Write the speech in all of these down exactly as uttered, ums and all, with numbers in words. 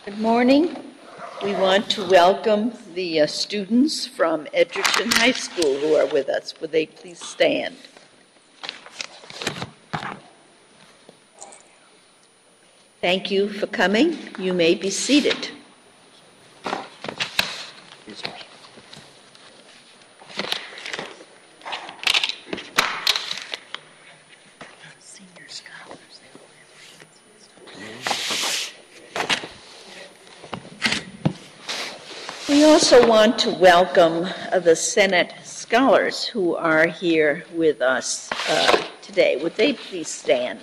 Good morning. We want to welcome the uh, students from Edgerton High School who are with us. Would they please stand? Thank you for coming. You may be seated. We also want to welcome uh, the Senate scholars who are here with us uh, today. Would they please stand?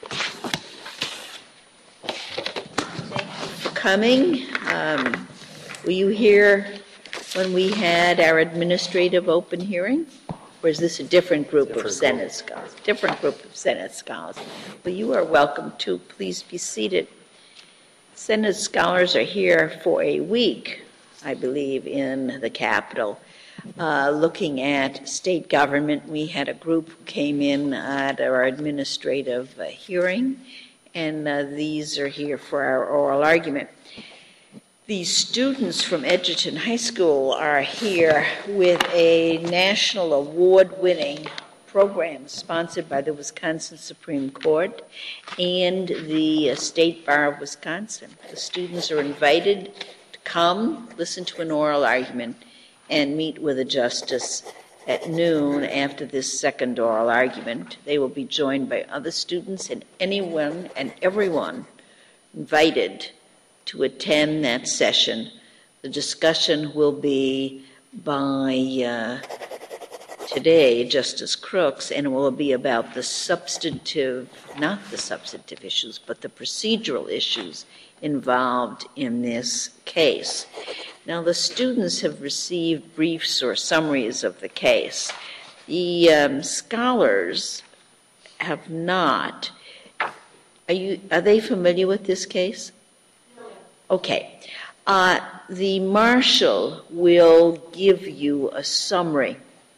Thank you for coming. Um, were you here when we had our administrative open hearing? Or is this a different group different of Senate group. scholars? Different group of Senate scholars. Well, you are welcome to. Please be seated. Senate scholars are here for a week, I believe, in the Capitol, uh, looking at state government. We had a group who came in at our administrative uh, hearing, and uh, these are here for our oral argument. These students from Edgerton High School are here with a national award-winning program sponsored by the Wisconsin Supreme Court and the uh, State Bar of Wisconsin. The students are invited come, listen to an oral argument, and meet with a justice at noon after this second oral argument. They will be joined by other students and anyone and everyone invited to attend that session. The discussion will be by uh, today, Justice Crooks, and it will be about the substantive, not the substantive issues, but the procedural issues involved in this case. Now, the students have received briefs or summaries of the case. The um, scholars have not. Are you? Are they familiar with this case? Okay. Uh, the marshal will give you a summary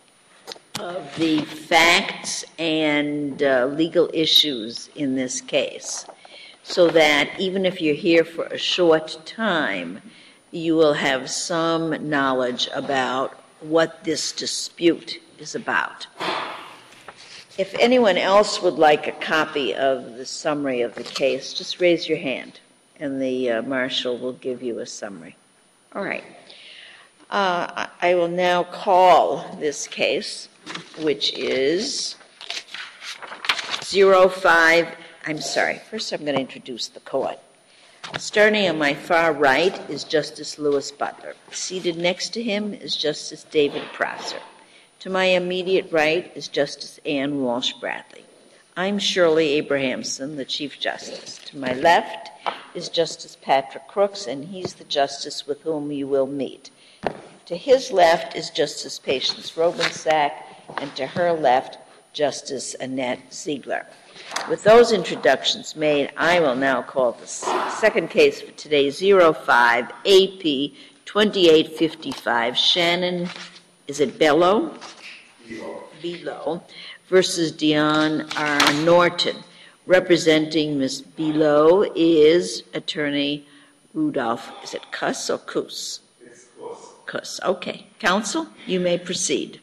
of the facts and uh, legal issues in this case, so that even if you're here for a short time, you will have some knowledge about what this dispute is about. If anyone else would like a copy of the summary of the case, just raise your hand, and the uh, marshal will give you a summary. All right. Uh, I will now call this case, which is zero five. I'm sorry. First, I'm going to introduce the court. Starting on my far right is Justice Louis Butler. Seated next to him is Justice David Prosser. To my immediate right is Justice Ann Walsh Bradley. I'm Shirley Abrahamson, the Chief Justice. To my left is Justice Patrick Crooks, and he's the justice with whom you will meet. To his left is Justice Patience Robensack, and to her left, Justice Annette Ziegler. With those introductions made, I will now call the second case for today, zero five A P twenty-eight fifty-five, Shannon, is it Bello? Bello. Bello versus Dion R. Norton. Representing Miz Bello is Attorney Rudolph, is it Kuss or Kuss? It's Kuss. Kuss, okay. Counsel, you may proceed.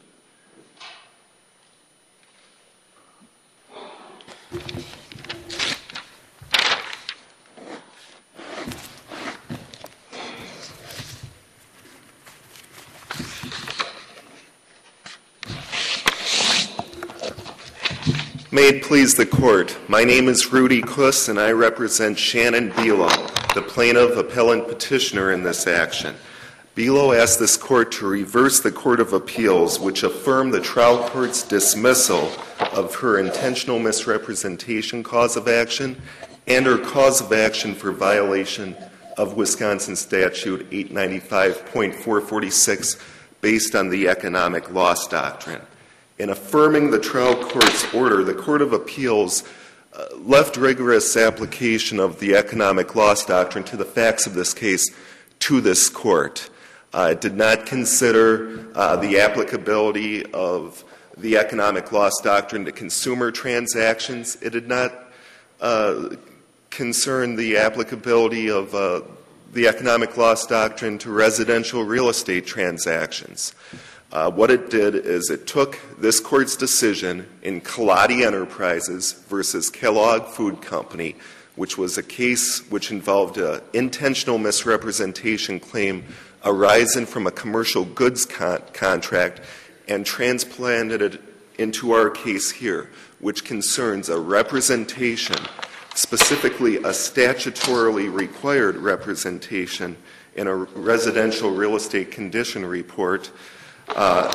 May it please the Court, my name is Rudy Kuss, and I represent Shannon Bello, the plaintiff appellant petitioner in this action. Bello asked this Court to reverse the Court of Appeals, which affirmed the trial court's dismissal of her intentional misrepresentation cause of action and her cause of action for violation of Wisconsin Statute eight ninety-five point four forty-six based on the economic loss doctrine. In affirming the trial court's order, the Court of Appeals uh, left rigorous application of the economic loss doctrine to the facts of this case to this court. Uh, it did not consider uh, the applicability of the economic loss doctrine to consumer transactions. It did not uh, concern the applicability of uh, the economic loss doctrine to residential real estate transactions. Uh, what it did is it took this court's decision in Kaladi Enterprises versus Kellogg Food Company, which was a case which involved an intentional misrepresentation claim arising from a commercial goods con- contract, and transplanted it into our case here, which concerns a representation, specifically a statutorily required representation in a residential real estate condition report, uh,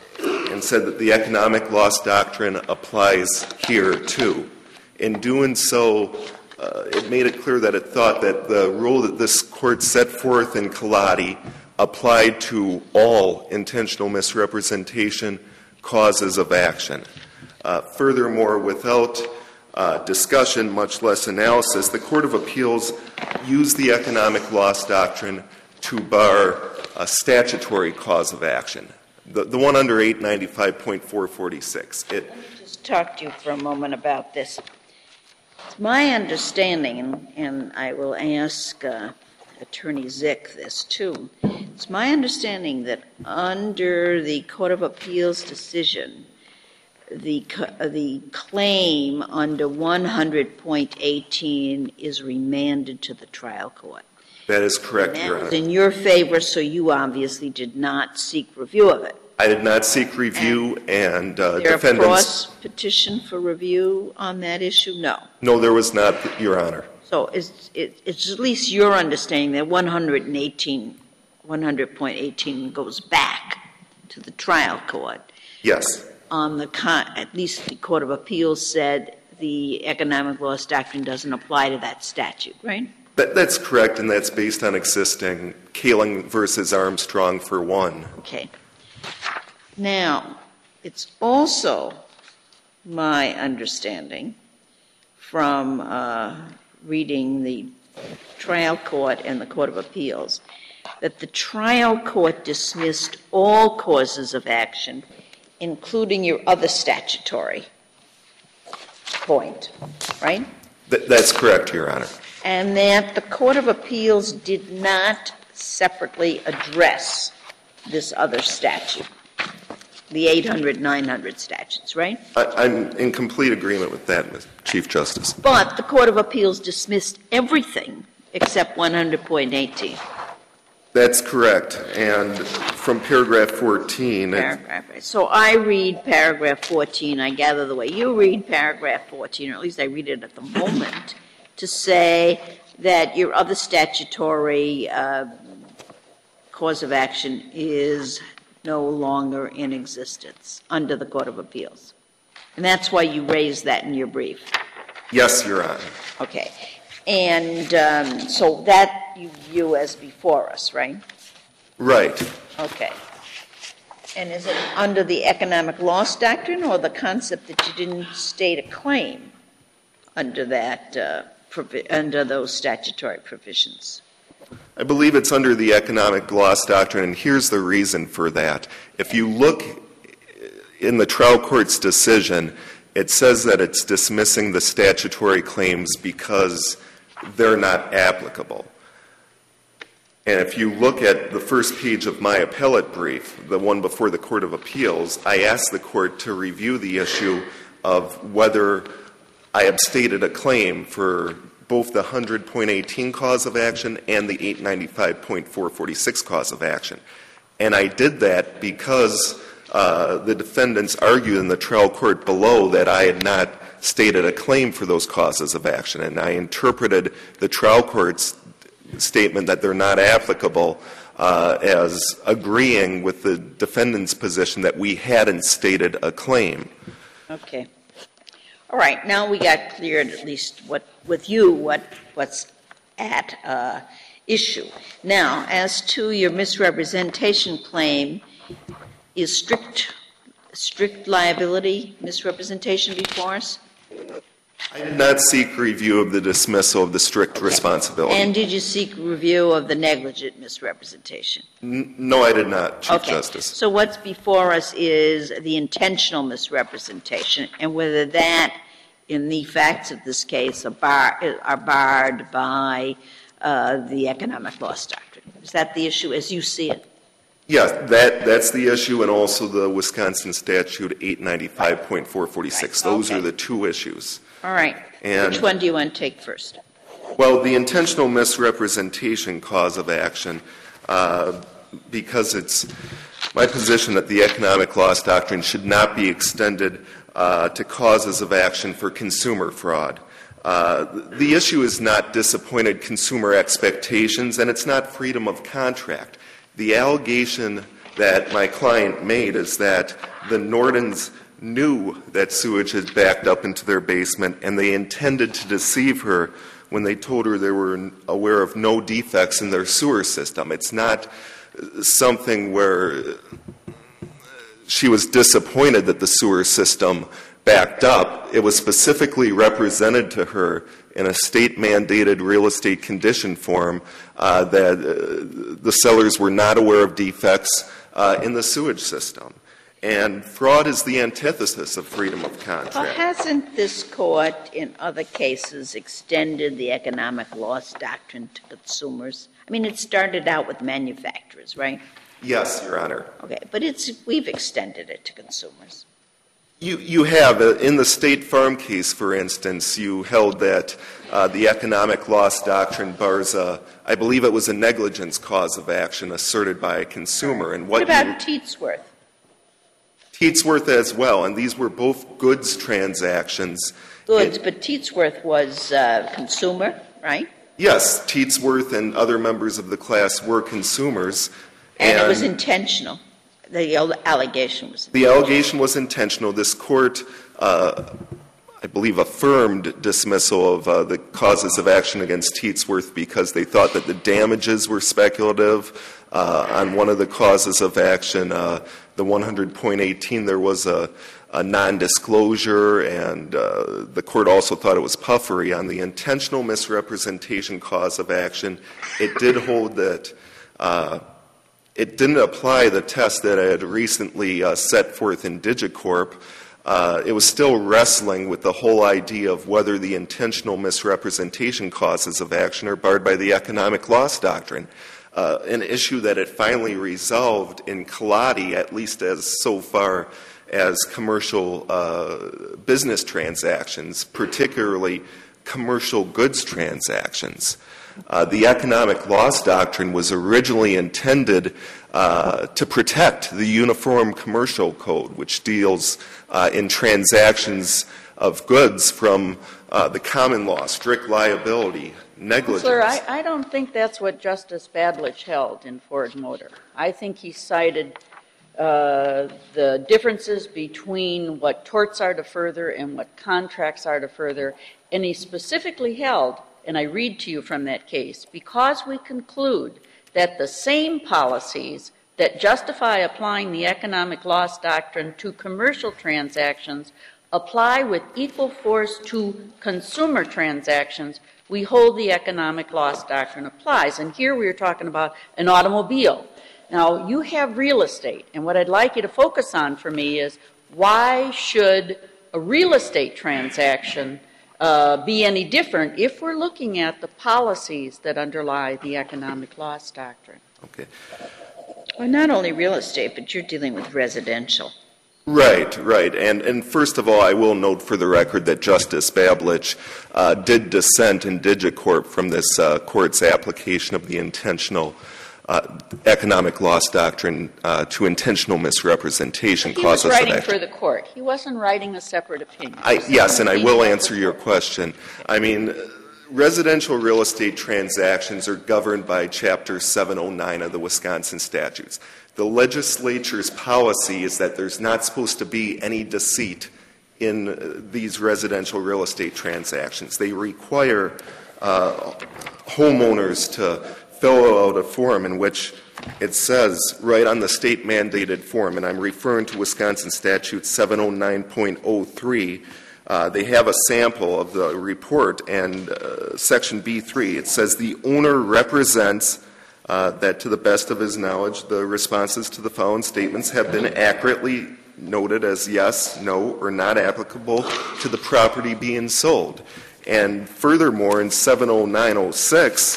and said that the economic loss doctrine applies here too. In doing so, uh, it made it clear that it thought that the rule that this court set forth in Kaladi applied to all intentional misrepresentation causes of action. Uh, furthermore, without uh, discussion, much less analysis, the Court of Appeals used the economic loss doctrine to bar a statutory cause of action, the, the one under eight ninety-five point four forty-six. It, Let me just talk to you for a moment about this. It's my understanding, and, and I will ask uh, Attorney Zick this too, it's my understanding that under the Court of Appeals decision, the the claim under one hundred point eighteen is remanded to the trial court. That is correct, and Your that Honor. was in your favor, so you obviously did not seek review of it. I did not seek review, and, and uh, Is there defendants. a cross petition for review on that issue? No. No, there was not, Your Honor. So it's, it, it's at least your understanding that one hundred eighteen, one hundred point eighteen goes back to the trial court. Yes. On the con- at least the Court of Appeals said the economic loss doctrine doesn't apply to that statute, right? That, that's correct, and that's based on existing Kaling versus Armstrong for one. Okay. Now, it's also my understanding from uh, reading the trial court and the Court of Appeals that the trial court dismissed all causes of action, including your other statutory point, right? Th- that's correct, Your Honor. And that the Court of Appeals did not separately address this other statute, the eight hundred, nine hundred statutes, right? I, I'm in complete agreement with that, Miz Chief Justice. But the Court of Appeals dismissed everything except one hundred point eighteen. That's correct. And from paragraph fourteen. Paragraph. So I read paragraph fourteen, I gather the way you read paragraph fourteen, or at least I read it at the moment, to say that your other statutory uh, cause of action is no longer in existence under the Court of Appeals. And that's why you raised that in your brief. Yes, Your Honor. Okay. And um, so that you view as before us, right? Right. Okay. And is it under the economic loss doctrine or the concept that you didn't state a claim under that, uh, provi- under those statutory provisions? I believe it's under the economic loss doctrine, and here's the reason for that. If you look in the trial court's decision, it says that it's dismissing the statutory claims because they're not applicable. And if you look at the first page of my appellate brief, the one before the Court of Appeals, I asked the court to review the issue of whether I have stated a claim for both the one hundred point eighteen cause of action and the eight ninety-five point four forty-six cause of action. And I did that because uh, the defendants argued in the trial court below that I had not stated a claim for those causes of action. And I interpreted the trial court's statement that they're not applicable uh, as agreeing with the defendant's position that we hadn't stated a claim. Okay. All right. Now we got cleared, at least what with you, what what's at uh, issue. Now, as to your misrepresentation claim, is strict strict liability misrepresentation before us? I did not seek review of the dismissal of the strict okay. responsibility. And did you seek review of the negligent misrepresentation? N- no, I did not, Chief okay. Justice. So what's before us is the intentional misrepresentation, and whether that, in the facts of this case, are, bar- are barred by uh, the economic loss doctrine. Is that the issue as you see it? Yes, that, that's the issue, and also the Wisconsin statute eight ninety-five point four forty-six. Right. Those Okay. are the two issues. All right. And- Which one do you want to take first? Well, the intentional misrepresentation cause of action, uh, because it's my position that the economic loss doctrine should not be extended uh, to causes of action for consumer fraud. Uh, the issue is not disappointed consumer expectations, and it's not freedom of contract. The allegation that my client made is that the Nordens knew that sewage had backed up into their basement, and they intended to deceive her when they told her they were aware of no defects in their sewer system. It's not something where she was disappointed that the sewer system backed up. It was specifically represented to her in a state-mandated real estate condition form uh, that uh, the sellers were not aware of defects uh, in the sewage system. And fraud is the antithesis of freedom of contract. Well, hasn't this court in other cases extended the economic loss doctrine to consumers? I mean, it started out with manufacturers, right? Yes, Your Honor. Okay, but it's we've extended it to consumers. You, you have. Uh, in the State Farm case, for instance, you held that uh, the economic loss doctrine bars a, I believe it was a negligence cause of action asserted by a consumer. And What what about you, Teatsworth? Teatsworth as well, and these were both goods transactions. Goods, It- but Teatsworth was uh, consumer, right? yes, Teatsworth and other members of the class were consumers. And, it was intentional. The al- allegation was The allegation was intentional. This court, uh, I believe, affirmed dismissal of uh, the causes of action against Teatsworth because they thought that the damages were speculative. Uh, on one of the causes of action, uh, the one hundred point eighteen, there was a, a non-disclosure, and uh, the court also thought it was puffery. On the intentional misrepresentation cause of action, it did hold that uh, it didn't apply the test that I had recently uh, set forth in Digicorp. Uh, it was still wrestling with the whole idea of whether the intentional misrepresentation causes of action are barred by the economic loss doctrine, uh, an issue that it finally resolved in Colati, at least as so far as commercial uh, business transactions, particularly commercial goods transactions. Uh, the economic loss doctrine was originally intended uh, to protect the Uniform Commercial Code, which deals uh, in transactions of goods from uh, the common law, strict liability, negligence. Sir, I, I don't think that's what Justice Badlich held in Ford Motor. I think he cited uh, the differences between what torts are to further and what contracts are to further, and he specifically held, and I read to you from that case, because we conclude that the same policies that justify applying the economic loss doctrine to commercial transactions apply with equal force to consumer transactions, we hold the economic loss doctrine applies. And here we are talking about an automobile. Now, you have real estate, and what I'd like you to focus on for me is why should a real estate transaction Uh, be any different if we're looking at the policies that underlie the economic loss doctrine? Okay. Well, not only real estate, but you're dealing with residential. Right, right. And, and first of all, I will note for the record that Justice Bablich uh, did dissent in Digicorp from this uh, court's application of the intentional uh, economic loss doctrine uh, to intentional misrepresentation He causes was of writing action. for the court. He wasn't writing a separate opinion. I, yes, and I will answer your question. I mean, residential real estate transactions are governed by Chapter seven oh nine of the Wisconsin statutes. The legislature's policy is that there's not supposed to be any deceit in uh, these residential real estate transactions. They require uh, homeowners to fill out a form in which it says right on the state-mandated form, and I'm referring to Wisconsin Statute seven oh nine point oh three, uh, they have a sample of the report, and uh, Section B three, it says the owner represents uh, that to the best of his knowledge, the responses to the following statements have been accurately noted as yes, no, or not applicable to the property being sold. And furthermore, in seven oh nine oh six,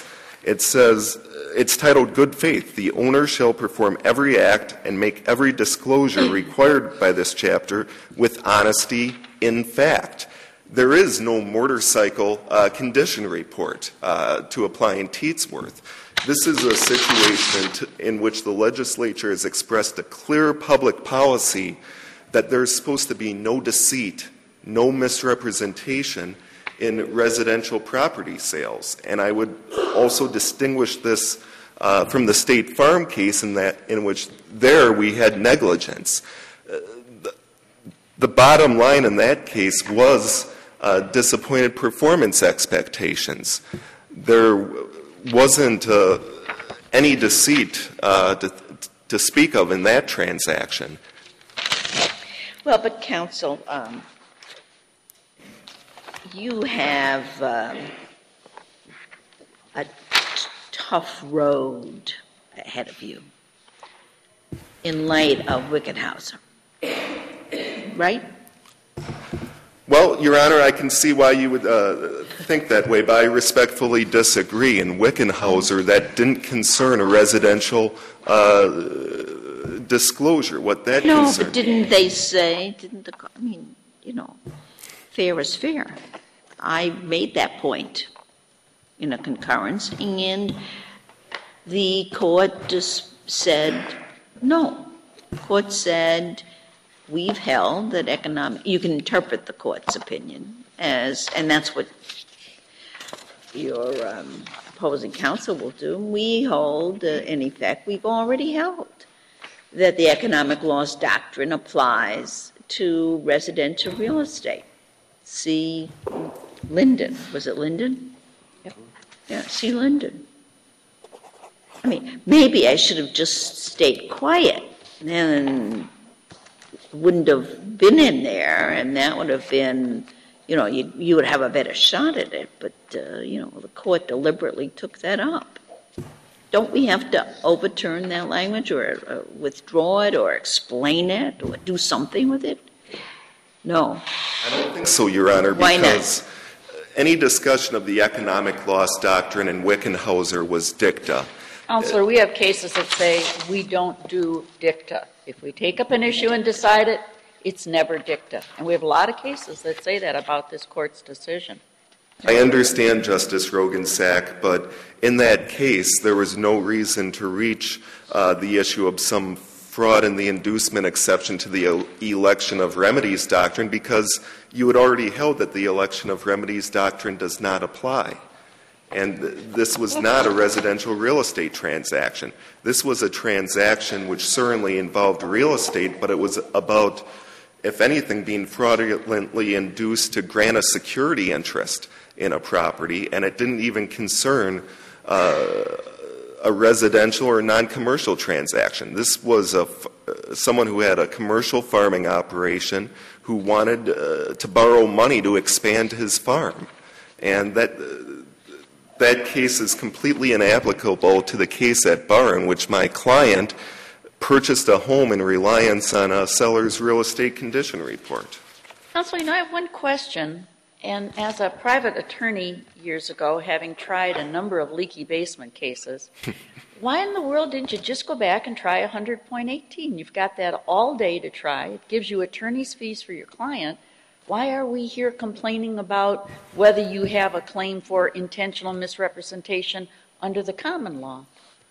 It says, it's titled Good Faith. The owner shall perform every act and make every disclosure required by this chapter with honesty in fact. There is no motorcycle uh, condition report uh, to apply in Teetsworth. This is a situation to, in which the legislature has expressed a clear public policy that there's supposed to be no deceit, no misrepresentation in residential property sales. And I would also distinguish this uh, from the State Farm case in that in which there we had negligence. Uh, the, the bottom line in that case was uh, disappointed performance expectations. There wasn't uh, any deceit uh, to, to speak of in that transaction. Well, but counsel, um, you have um, a t- tough road ahead of you in light of Wickenhauser, right? Well, Your Honor, I can see why you would uh, think that way, but I respectfully disagree. In Wickenhauser, that didn't concern a residential uh, disclosure. What that No, concerned. but didn't they say, didn't the, I mean, you know, fair is fair. I made that point in a concurrence, and the court just said no. The court said, we've held that economic, you can interpret the court's opinion as, and that's what your um, opposing counsel will do. We hold, uh, in effect, we've already held that the economic loss doctrine applies to residential real estate. See Linden. Was it Linden? Yep. Yeah, see Linden. I mean, maybe I should have just stayed quiet, and then wouldn't have been in there, and that would have been, you know, you, you would have a better shot at it. But, uh, you know, the court deliberately took that up. Don't we have to overturn that language or uh, withdraw it or explain it or do something with it? No. I don't think so, Your Honor, Why because not? any discussion of the economic loss doctrine in Wickenhauser was dicta. Counselor, we have cases that say we don't do dicta. If we take up an issue and decide it, it's never dicta. And we have a lot of cases that say that about this court's decision. I understand, Justice Rogensack, but in that case, there was no reason to reach uh, the issue of some fraud in the inducement exception to the election of remedies doctrine because you had already held that the election of remedies doctrine does not apply. And this was not a residential real estate transaction. This was a transaction which certainly involved real estate, but it was about, if anything, being fraudulently induced to grant a security interest in a property, and it didn't even concern uh, a residential or non-commercial transaction. This was a, someone who had a commercial farming operation who wanted uh, to borrow money to expand his farm. And that... Uh, That case is completely inapplicable to the case at Bar in which my client purchased a home in reliance on a seller's real estate condition report. Counselor, you know, I have one question. And as a private attorney years ago, having tried a number of leaky basement cases, why in the world didn't you just go back and try one hundred point eighteen? You've got that all day to try. It gives you attorney's fees for your client. Why are we here complaining about whether you have a claim for intentional misrepresentation under the common law?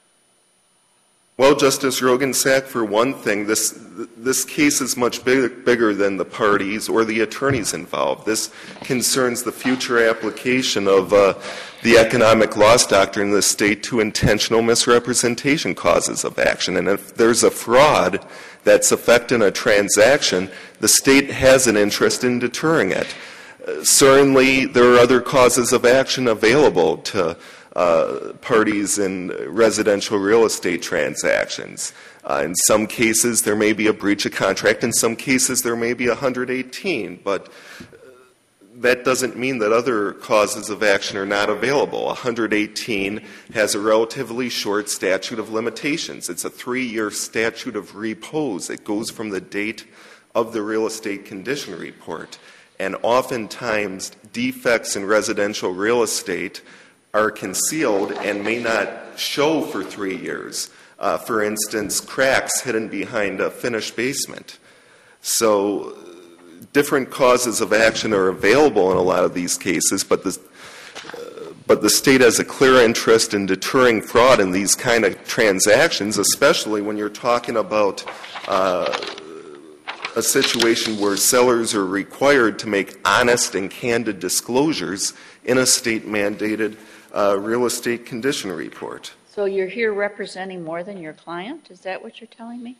Well, Justice Rogensack, for one thing, this this case is much big, bigger than the parties or the attorneys involved. This concerns the future application of uh, the economic loss doctrine in the state to intentional misrepresentation causes of action. And if there's a fraud that's affecting a transaction, the state has an interest in deterring it. Uh, certainly, there are other causes of action available to Uh, parties in residential real estate transactions. Uh, in some cases, there may be a breach of contract. In some cases, there may be one hundred eighteen. But that doesn't mean that other causes of action are not available. one hundred eighteen has a relatively short statute of limitations. It's a three-year statute of repose. It goes from the date of the real estate condition report. And oftentimes, defects in residential real estate are concealed and may not show for three years. Uh, for instance, cracks hidden behind a finished basement. So different causes of action are available in a lot of these cases, but the, uh, but the state has a clear interest in deterring fraud in these kind of transactions, especially when you're talking about uh, a situation where sellers are required to make honest and candid disclosures in a state-mandated uh, real estate condition report. So you're here representing more than your client? Is that what you're telling me?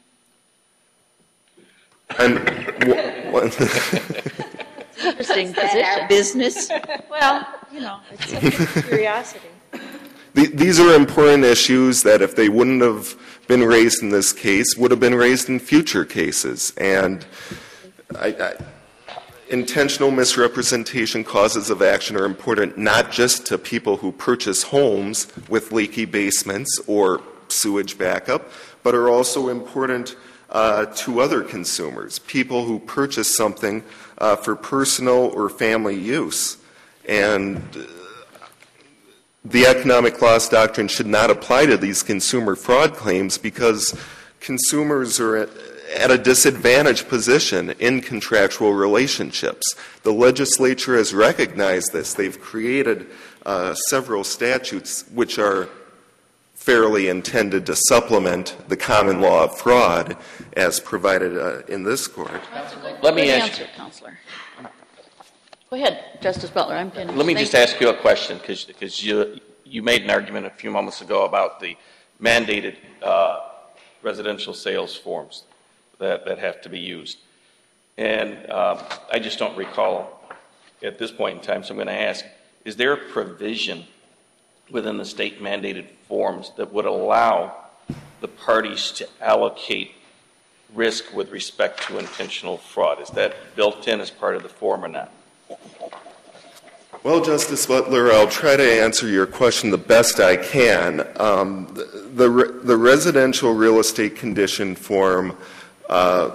I'm, w- Interesting position. Business? Well, you know, it's a curiosity. the, these are important issues that if they wouldn't have been raised in this case, would have been raised in future cases. And I, I, intentional misrepresentation causes of action are important not just to people who purchase homes with leaky basements or sewage backup, but are also important uh, to other consumers, people who purchase something uh, for personal or family use. And uh, the economic loss doctrine should not apply to these consumer fraud claims because consumers are at, at a disadvantaged position in contractual relationships. The legislature has recognized this. They've created uh, several statutes which are fairly intended to supplement the common law of fraud as provided uh, in this court. Let me Good ask answer, Counselor. Go ahead, Justice Butler. I'm finished. Let me Thank just you. ask you a question, because you, you made an argument a few moments ago about the mandated uh, residential sales forms that, that have to be used. And um, I just don't recall at this point in time, so I'm going to ask, is there a provision within the state mandated forms that would allow the parties to allocate risk with respect to intentional fraud? Is that built in as part of the form or not? Well, Justice Butler, I'll try to answer your question the best I can. Um, the, the, the residential real estate condition form, uh,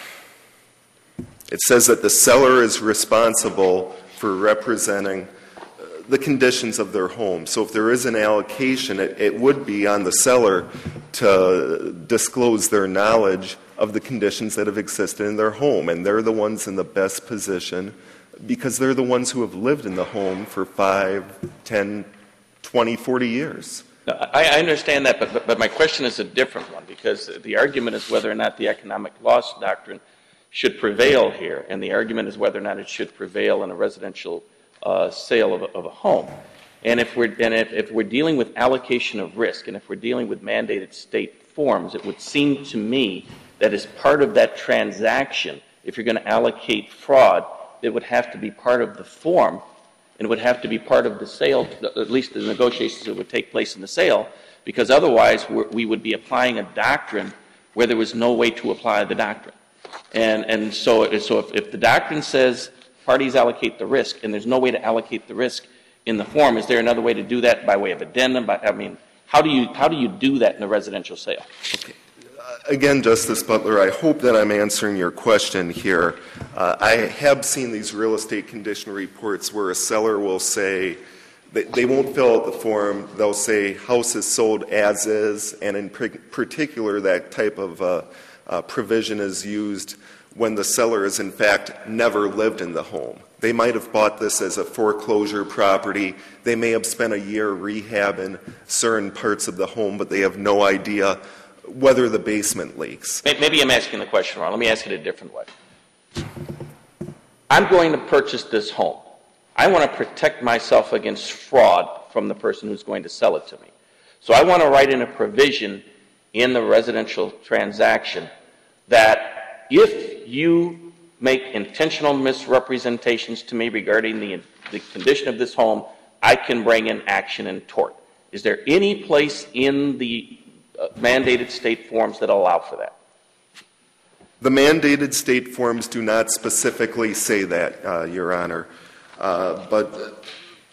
it says that the seller is responsible for representing the conditions of their home. So if there is an allocation, it, it would be on the seller to disclose their knowledge of the conditions that have existed in their home. And they're the ones in the best position because they're the ones who have lived in the home for five, ten, twenty, forty years. No, I, I understand that, but, but, but my question is a different one, because the argument is whether or not the economic loss doctrine should prevail here, and the argument is whether or not it should prevail in a residential uh, sale of a, of a home. And if we're and if, if we're dealing with allocation of risk, and if we're dealing with mandated state forms, it would seem to me that as part of that transaction, if you're going to allocate fraud, it would have to be part of the form, and it would have to be part of the sale, at least the negotiations that would take place in the sale, because otherwise we're, we would be applying a doctrine where there was no way to apply the doctrine. And, and so, so if, if the doctrine says parties allocate the risk, and there's no way to allocate the risk in the form, is there another way to do that by way of addendum? By, I mean, how do you how do you do that in a residential sale? Okay. Again, Justice Butler, I hope that I'm answering your question here. Uh, I have seen these real estate condition reports where a seller will say, they, they won't fill out the form, they'll say house is sold as is, and in particular that type of uh, uh, provision is used when the seller has in fact never lived in the home. They might have bought this as a foreclosure property. They may have spent a year rehabbing certain parts of the home, but they have no idea whether the basement leaks. Maybe I'm asking the question wrong. Let me ask it a different way. I'm going to purchase this home. I want to protect myself against fraud from the person who's going to sell it to me. So I want to write in a provision in the residential transaction that if you make intentional misrepresentations to me regarding the, the condition of this home, I can bring in action in tort. Is there any place in the uh, mandated state forms that allow for that? The mandated state forms do not specifically say that, uh, Your Honor. Uh, but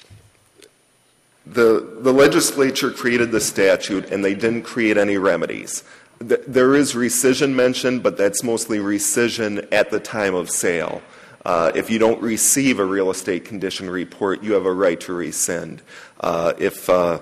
the, the legislature created the statute, and they didn't create any remedies. There is rescission mentioned, but that's mostly rescission at the time of sale. Uh, if you don't receive a real estate condition report, you have a right to rescind. Uh, if uh,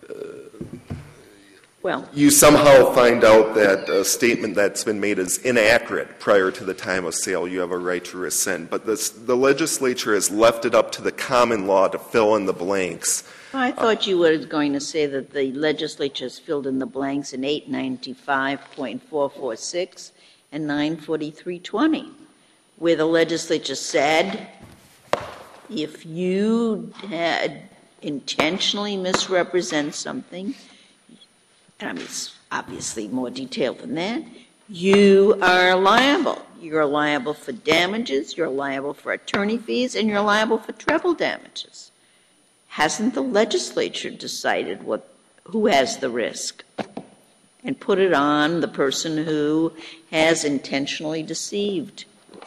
Well, you somehow find out that a statement that's been made is inaccurate prior to the time of sale, you have a right to rescind. But this, the legislature has left it up to the common law to fill in the blanks. I thought you were going to say that the legislature has filled in the blanks in eight ninety-five point four four six and nine forty-three twenty, where the legislature said if you had intentionally misrepresent something, and I mean, it's obviously more detailed than that, you are liable. You're liable for damages, you're liable for attorney fees, and you're liable for treble damages. Hasn't the legislature decided what, who has the risk and put it on the person who has intentionally deceived?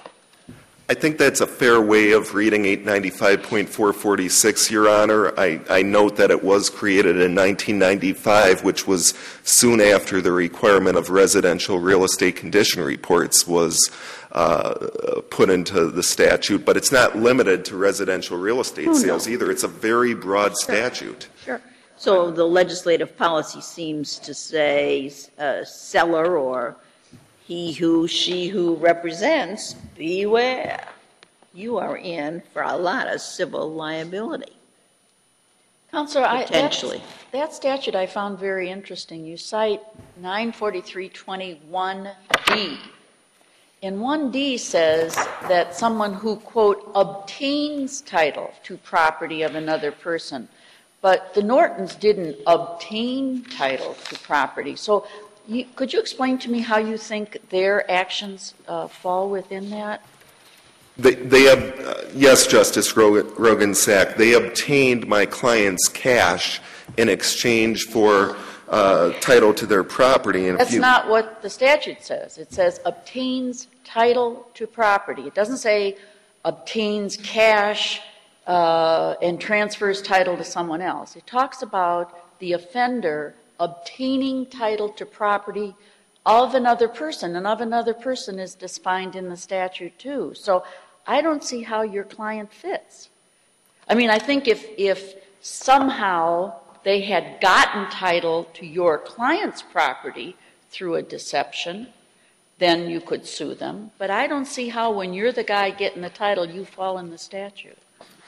I think that's a fair way of reading eight ninety-five point four forty-six, Your Honor. I, I note that it was created in nineteen ninety-five, which was soon after the requirement of residential real estate condition reports was uh, put into the statute. But it's not limited to residential real estate Oh, no. sales either. It's a very broad statute. Sure. So the legislative policy seems to say uh, seller or he who, she who represents, beware. You are in for a lot of civil liability. Counselor, I, Potentially. that, that statute I found very interesting. You cite nine forty-three twenty-one D. And one D says that someone who, quote, obtains title to property of another person. But the Nortons didn't obtain title to property. So you, could you explain to me how you think their actions uh, fall within that? They, they have, uh, yes, Justice Rogan-Sack, they obtained my client's cash in exchange for uh, title to their property. And That's if you, not what the statute says. It says obtains title to property. It doesn't say obtains cash uh, and transfers title to someone else. It talks about the offender obtaining title to property of another person, and of another person is defined in the statute too. So I don't see how your client fits. I mean, I think if if somehow they had gotten title to your client's property through a deception, then you could sue them. But I don't see how when you're the guy getting the title, you fall in the statute.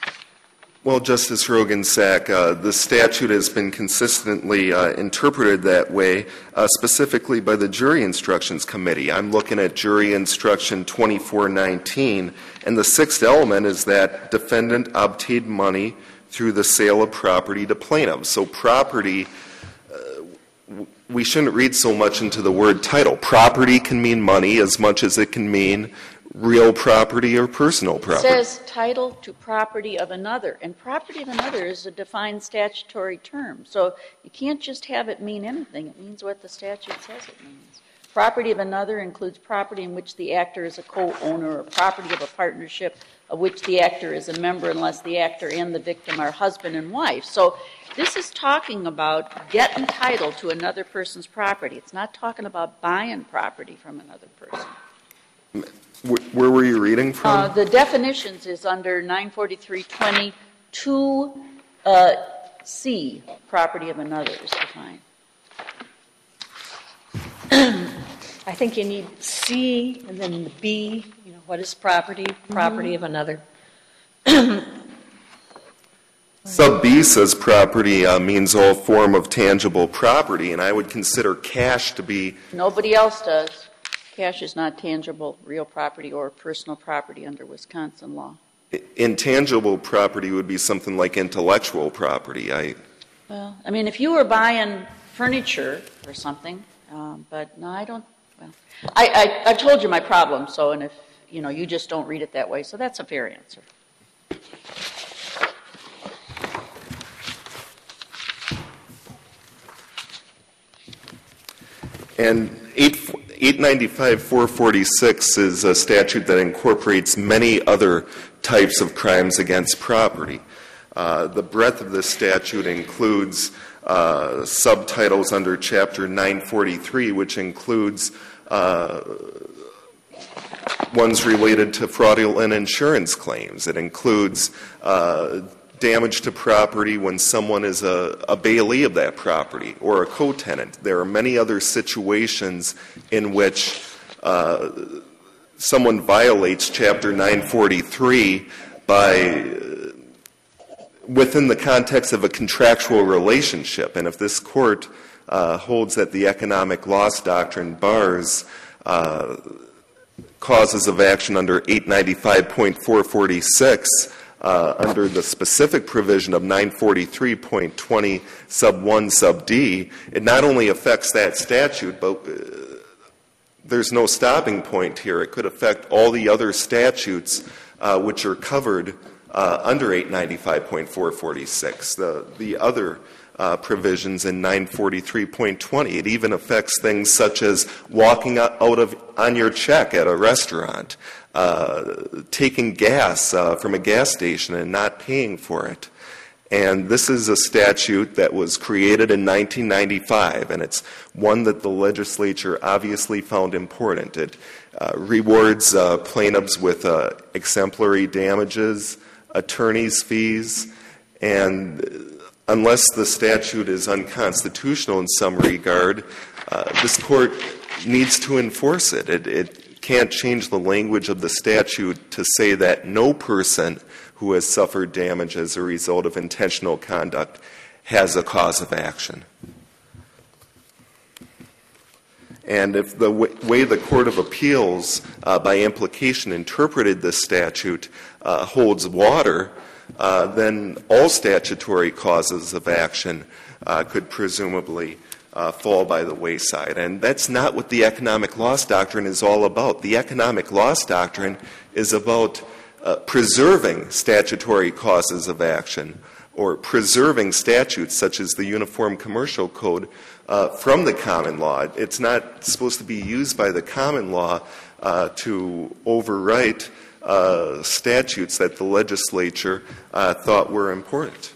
Well, Justice Rogan-Sack, uh, the statute has been consistently uh, interpreted that way, uh, specifically by the Jury Instructions Committee. I'm looking at Jury Instruction twenty-four nineteen, and the sixth element is that defendant obtained money through the sale of property to plaintiff. So property, uh, we shouldn't read so much into the word title. Property can mean money as much as it can mean real property or personal property. It says title to property of another, and property of another is a defined statutory term. So you can't just have it mean anything. It means what the statute says it means. Property of another includes property in which the actor is a co-owner, or property of a partnership of which the actor is a member unless the actor and the victim are husband and wife. So this is talking about getting title to another person's property. It's not talking about buying property from another person. Where were you reading from? Uh, the definitions is under nine forty-three twenty-two uh, C, property of another is defined. I think you need C and then the B, you know, what is property? Property of another. Sub B says property uh, means all form of tangible property, and I would consider cash to be... Nobody else does. Cash is not tangible, real property, or personal property under Wisconsin law. Intangible property would be something like intellectual property. I, Well, I mean, if you were buying furniture or something, um, but no, I don't, well, I, I, I've told you my problem, so, and if, you know, you just don't read it that way, so that's a fair answer. and eight ninety-five four forty-six is a statute that incorporates many other types of crimes against property. Uh, the breadth of this statute includes uh, subtitles under Chapter nine forty-three, which includes uh, ones related to fraudulent insurance claims. It includes uh, damage to property when someone is a, a bailee of that property or a co-tenant. There are many other situations in which uh, someone violates Chapter nine forty-three by uh, within the context of a contractual relationship. And if this court uh, holds that the economic loss doctrine bars uh, causes of action under eight ninety-five point four forty-six, uh, under the specific provision of nine forty-three point twenty sub one sub D, it not only affects that statute, but uh, there's no stopping point here. It could affect all the other statutes uh, which are covered uh, under eight ninety-five point four forty-six, the, the other uh, provisions in nine forty-three point twenty. It even affects things such as walking out of on your check at a restaurant, uh, taking gas uh, from a gas station and not paying for it. And this is a statute that was created in nineteen ninety-five, and it's one that the legislature obviously found important. It uh, rewards uh, plaintiffs with uh, exemplary damages, attorney's fees, and unless the statute is unconstitutional in some regard, uh, this court needs to enforce it. It, it can't change the language of the statute to say that no person who has suffered damage as a result of intentional conduct has a cause of action. And if the w- way the Court of Appeals, uh, by implication, interpreted this statute uh, holds water, uh, then all statutory causes of action uh, could presumably uh, fall by the wayside. And that's not what the economic loss doctrine is all about. The economic loss doctrine is about Uh, preserving statutory causes of action or preserving statutes such as the Uniform Commercial Code uh, from the common law. It's not supposed to be used by the common law uh, to overwrite uh, statutes that the legislature uh, thought were important.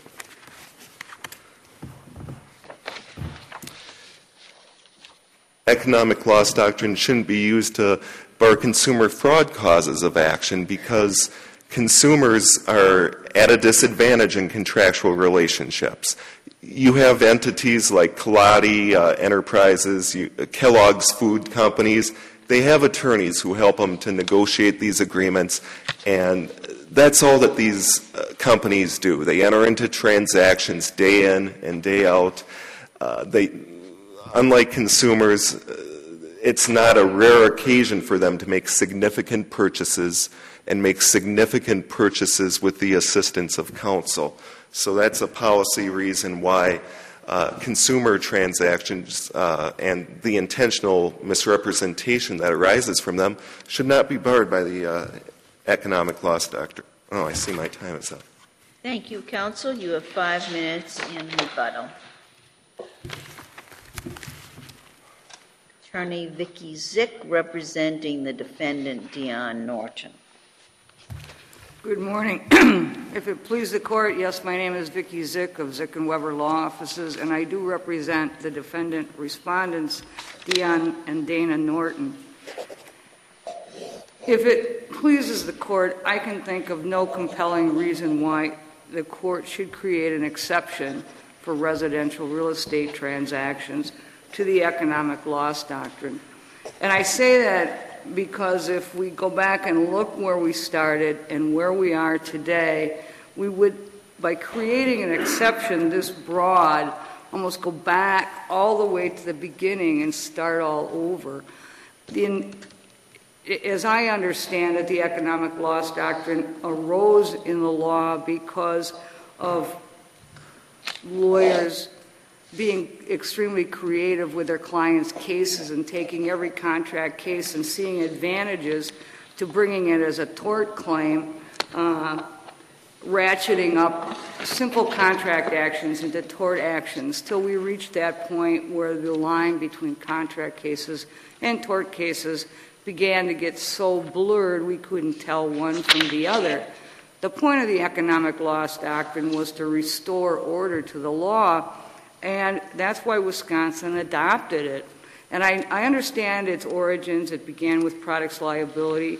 Economic loss doctrine shouldn't be used to bar consumer fraud causes of action because consumers are at a disadvantage in contractual relationships. You have entities like Kaladi uh, Enterprises, you, uh, Kellogg's food companies. They have attorneys who help them to negotiate these agreements, and that's all that these uh, companies do. They enter into transactions day in and day out. Uh, they, unlike consumers, uh, it's not a rare occasion for them to make significant purchases and make significant purchases with the assistance of counsel. So that's a policy reason why uh, consumer transactions uh, and the intentional misrepresentation that arises from them should not be barred by the uh, economic loss doctrine. Oh, I see my time is up. Thank you, counsel. You have five minutes in rebuttal. Attorney Vicki Zick, representing the defendant Dion Norton. Good morning. If it pleases the court, yes, my name is Vicki Zick of Zick and Weber Law Offices, and I do represent the defendant respondents, Dion and Dana Norton. If it pleases the court, I can think of no compelling reason why the court should create an exception for residential real estate transactions to the economic loss doctrine. And I say that because if we go back and look where we started and where we are today, we would, by creating an exception this broad, almost go back all the way to the beginning and start all over. In, as I understand it, the economic loss doctrine arose in the law because of lawyers being extremely creative with their clients' cases and taking every contract case and seeing advantages to bringing it as a tort claim, uh, ratcheting up simple contract actions into tort actions till we reached that point where the line between contract cases and tort cases began to get so blurred we couldn't tell one from the other. The point of the economic loss doctrine was to restore order to the law, and that's why Wisconsin adopted it. And I, I understand its origins. It began with products liability.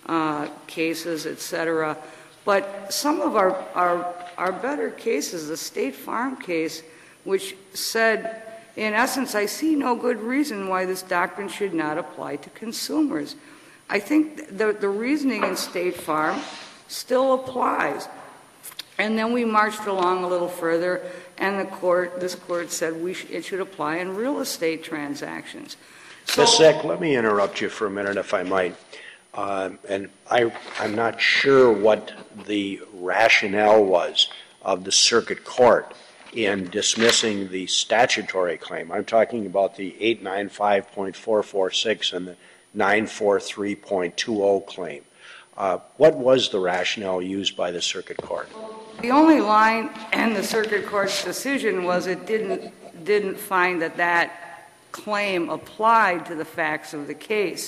uh, cases, et cetera. But some of our, our, our better cases, the State Farm case, which said, in essence, I see no good reason why this doctrine should not apply to consumers. I think the, the reasoning in State Farm still applies. And then we marched along a little further, and the court, this court said we sh- it should apply in real estate transactions. So, Miz Zick, let me interrupt you for a minute, if I might. Uh, and I, I'm not sure what the rationale was of the circuit court in dismissing the statutory claim. I'm talking about the eight ninety-five point four four six and the nine forty-three point two zero claim. Uh, what was the rationale used by the circuit court? The only line in the circuit court's decision was it didn't didn't find that that claim applied to the facts of the case.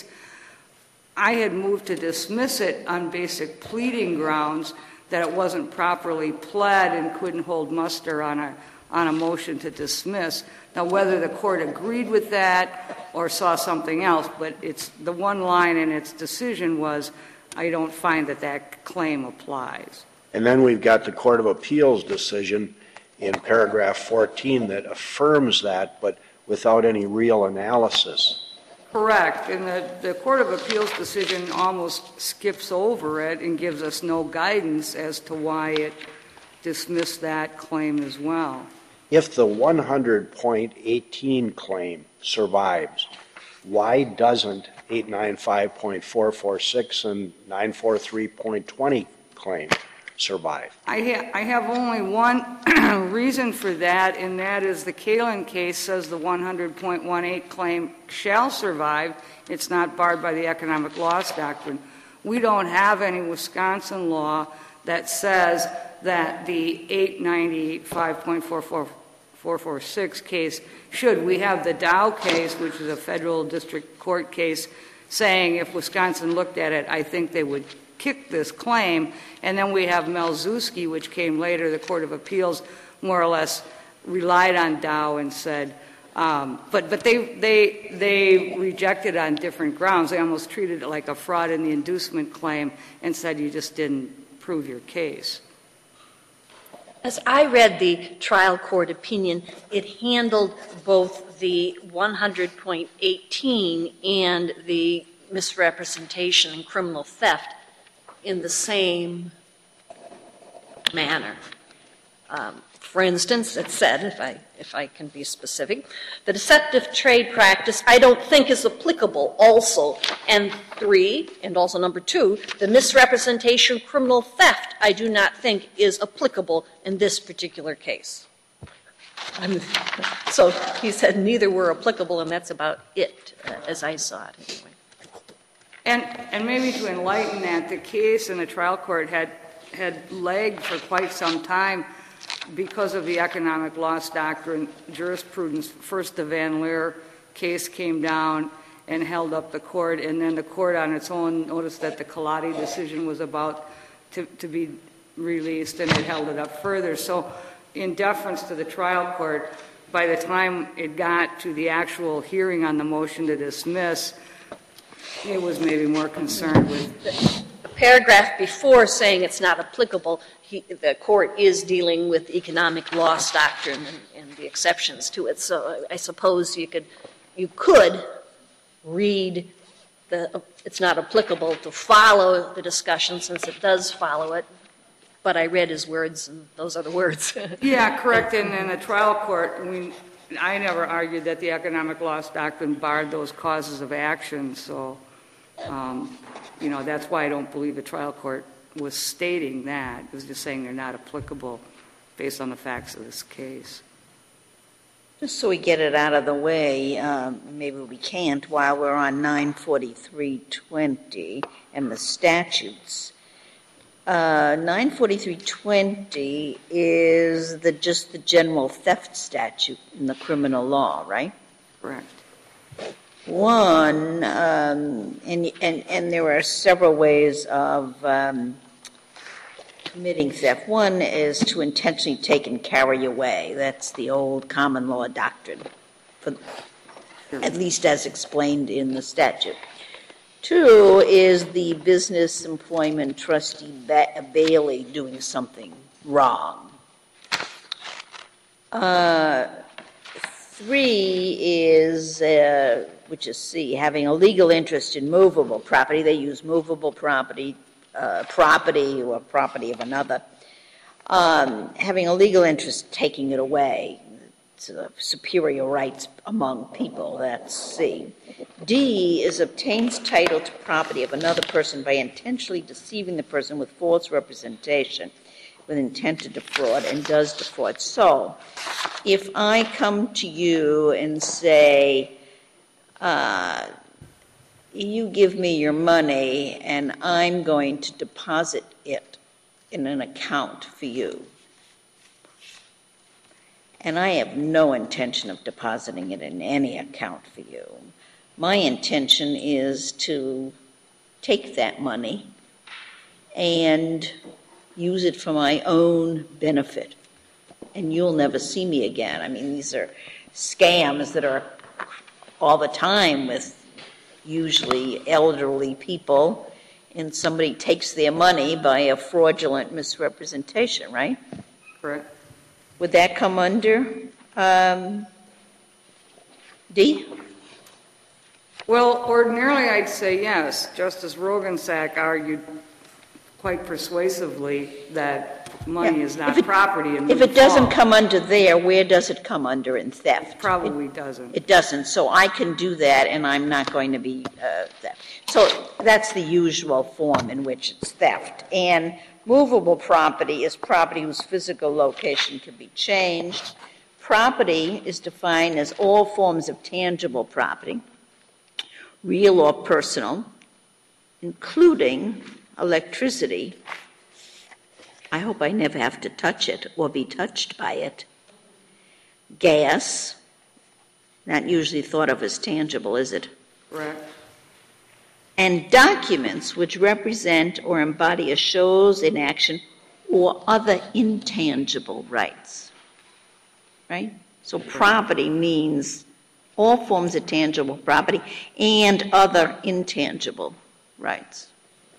I had moved to dismiss it on basic pleading grounds that it wasn't properly pled and couldn't hold muster on a on a motion to dismiss. Now, whether the court agreed with that or saw something else, but it's the one line in its decision was, I don't find that that claim applies. And then we've got the Court of Appeals decision in paragraph fourteen that affirms that, but without any real analysis. Correct. And the, the Court of Appeals decision almost skips over it and gives us no guidance as to why it dismissed that claim as well. If the one hundred point one eight claim survives, why doesn't eight ninety-five point four four six and nine forty-three point two zero claim survive? I, ha- I have only one reason for that, and that is the Kalin case says the one hundred point one eight claim shall survive. It's not barred by the economic loss doctrine. We don't have any Wisconsin law that says that the eight ninety-five point four four six case should. We have the Dow case, which is a federal district court case, saying if Wisconsin looked at it, I think they would kick this claim. And then we have Melzewski, which came later. The Court of Appeals more or less relied on Dow and said, um, but but they they they rejected on different grounds. They almost treated it like a fraud in the inducement claim and said you just didn't prove your case. As I read the trial court opinion, it handled both the one hundred point one eight and the misrepresentation and criminal theft in the same manner. Um, for instance, it said, if I, if I can be specific, the deceptive trade practice I don't think is applicable also. And three, and also number two, the misrepresentation criminal theft I do not think is applicable in this particular case. I'm, so he said neither were applicable, and that's about it, uh, as I saw it anyway. And, and maybe to enlighten that, the case in the trial court had, had lagged for quite some time because of the economic loss doctrine jurisprudence. First, the Van Leer case came down and held up the court, and then the court on its own noticed that the Colati decision was about to, to be released, and it held it up further. So in deference to the trial court, by the time it got to the actual hearing on the motion to dismiss, it was maybe more concerned with the paragraph before saying it's not applicable. He, the court is dealing with the economic loss doctrine and, and the exceptions to it. So I suppose you could you could read the it's not applicable to follow the discussion, since it does follow it. But I read his words, and those are the words. Yeah, correct. And in the trial court, we, I never argued that the economic loss doctrine barred those causes of action. So, um, you know, that's why I don't believe the trial court was stating that. It was just saying they're not applicable based on the facts of this case. Just so we get it out of the way, um, maybe we can't, while we're on nine forty-three twenty and the statutes. Uh, nine forty-three twenty is the just the general theft statute in the criminal law, right? Correct. One, um, and, and, and there are several ways of um, committing theft. One is to intentionally take and carry away. That's the old common law doctrine, for, at least as explained in the statute. Two is the business employment trustee ba- Bailey doing something wrong. Uh, three is, uh, which is C, having a legal interest in movable property. They use movable property, uh, property or property of another. Um, having a legal interest, taking it away. It's uh, superior rights among people. That's C. D is obtains title to property of another person by intentionally deceiving the person with false representation with intent to defraud and does defraud. So if I come to you and say, uh, you give me your money and I'm going to deposit it in an account for you, and I have no intention of depositing it in any account for you. My intention is to take that money and use it for my own benefit, and you'll never see me again. I mean, these are scams that are all the time with usually elderly people, and somebody takes their money by a fraudulent misrepresentation, right? Correct. Would that come under um, D? Well, ordinarily I'd say yes. Justice Rogensack argued quite persuasively that money Yeah. is not If it- property and If would it doesn't fall. come under there, where does it come under in theft? Probably doesn't. It doesn't, so I can do that, and I'm not going to be uh, theft. So that's the usual form in which it's theft. And movable property is property whose physical location can be changed. Property is defined as all forms of tangible property, real or personal, including electricity. I hope I never have to touch it or be touched by it. Gas, not usually thought of as tangible, is it? Correct. And documents which represent or embody a shows in action or other intangible rights. Right? So property means all forms of tangible property and other intangible rights.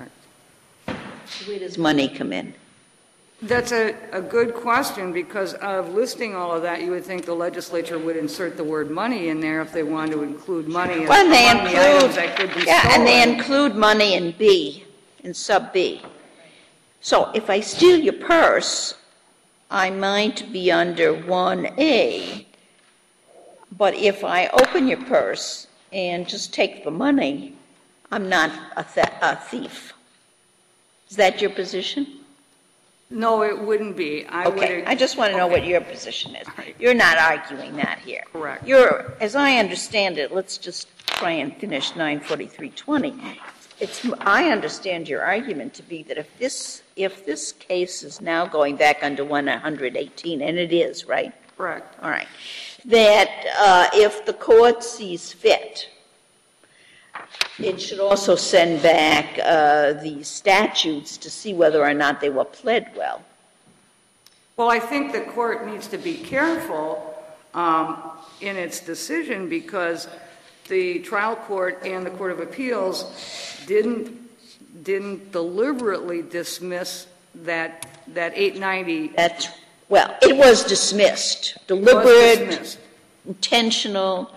Where does money come in? That's a, a good question, because of listing all of that, you would think the legislature would insert the word money in there if they wanted to include money as Well, they among the items include, that could be yeah, and they stolen. include money in B, in sub B. So if I steal your purse, I might be under one A, but if I open your purse and just take the money, I'm not a, th- a thief. Is that your position? No, it wouldn't be. I Okay, would, I just want to know what okay. your position is. right. You're not arguing that here. Correct. You're, as I understand it, let's just try and finish nine forty-three twenty. It's, I understand your argument to be that if this, if this case is now going back under one hundred eighteen, and it is, right? Correct. All right. That uh, if the court sees fit, it should also send back uh, the statutes to see whether or not they were pled well. Well, I think the court needs to be careful um, in its decision, because the trial court and the Court of Appeals didn't didn't deliberately dismiss that that eight ninety. That's, well, it was dismissed. was Deliberate, dismissed. intentional,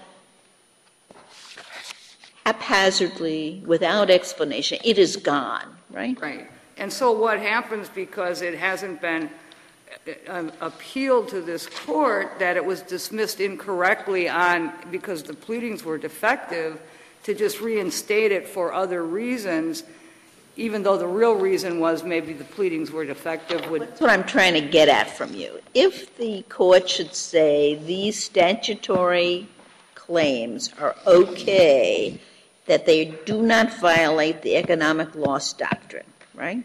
haphazardly, without explanation. It is gone, right? Right. And so what happens, because it hasn't been uh, appealed to this court, that it was dismissed incorrectly on, because the pleadings were defective, to just reinstate it for other reasons, even though the real reason was maybe the pleadings were defective, would. That's what I'm trying to get at from you. If the court should say these statutory claims are okay, that they do not violate the economic loss doctrine, right?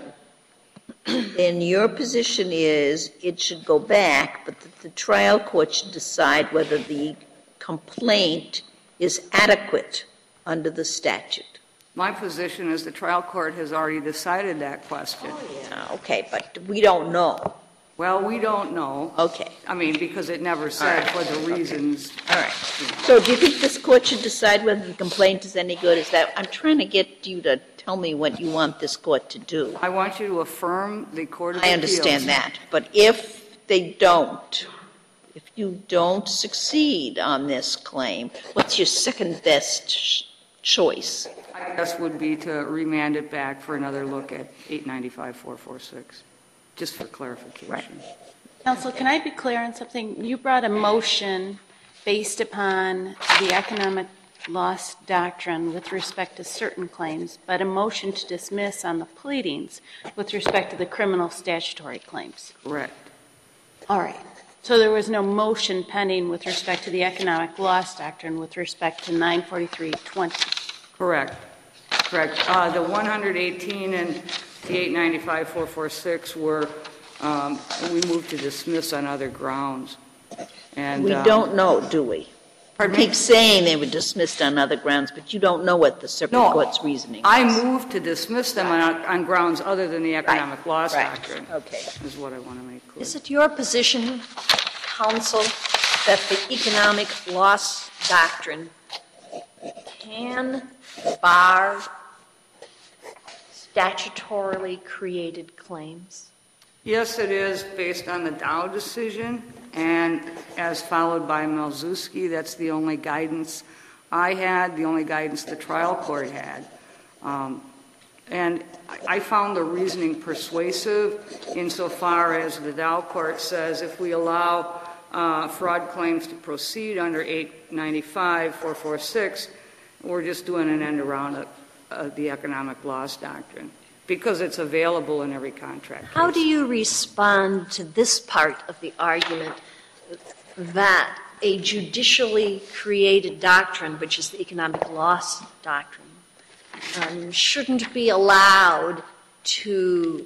Then your position is it should go back, but that the trial court should decide whether the complaint is adequate under the statute. My position is the trial court has already decided that question. Uh, Okay, but we don't know. Well, we don't know. Okay, I mean, because it never said for the reasons. all right. So do you think this court should decide whether the complaint is any good? Is that, I'm trying to get you to tell me what you want this court to do. I want you to affirm the Court of I Appeals. understand that, but if they don't, if you don't succeed on this claim, what's your second best sh- choice? I guess would be to remand it back for another look at eight ninety-five four forty-six, just for clarification. Right. Counsel, can I be clear on something? You brought a motion based upon the economic loss doctrine with respect to certain claims, but a motion to dismiss on the pleadings with respect to the criminal statutory claims. Correct. All right. So there was no motion pending with respect to the economic loss doctrine with respect to nine forty-three twenty. Correct. Correct. Uh, the one eighteen and the eight ninety-five four forty-six were, um, we moved to dismiss on other grounds. And We um, don't know, do we? You Pardon me? keep saying they were dismissed on other grounds, but you don't know what the circuit No, court's reasoning I is. moved to dismiss them on, on grounds other than the economic loss right. doctrine. Okay. Is what I want to make clear. Is it your position, counsel, that the economic loss doctrine can bar statutorily created claims? Yes, it is based on the Dow decision, and as followed by Malzewski, that's the only guidance I had, the only guidance the trial court had. Um, and I I found the reasoning persuasive insofar as the Dow court says if we allow uh, fraud claims to proceed under eight ninety-five four forty-six, we're just doing an end around of, of the economic loss doctrine, because it's available in every contract case. How do you respond to this part of the argument that a judicially created doctrine, which is the economic loss doctrine, um, shouldn't be allowed to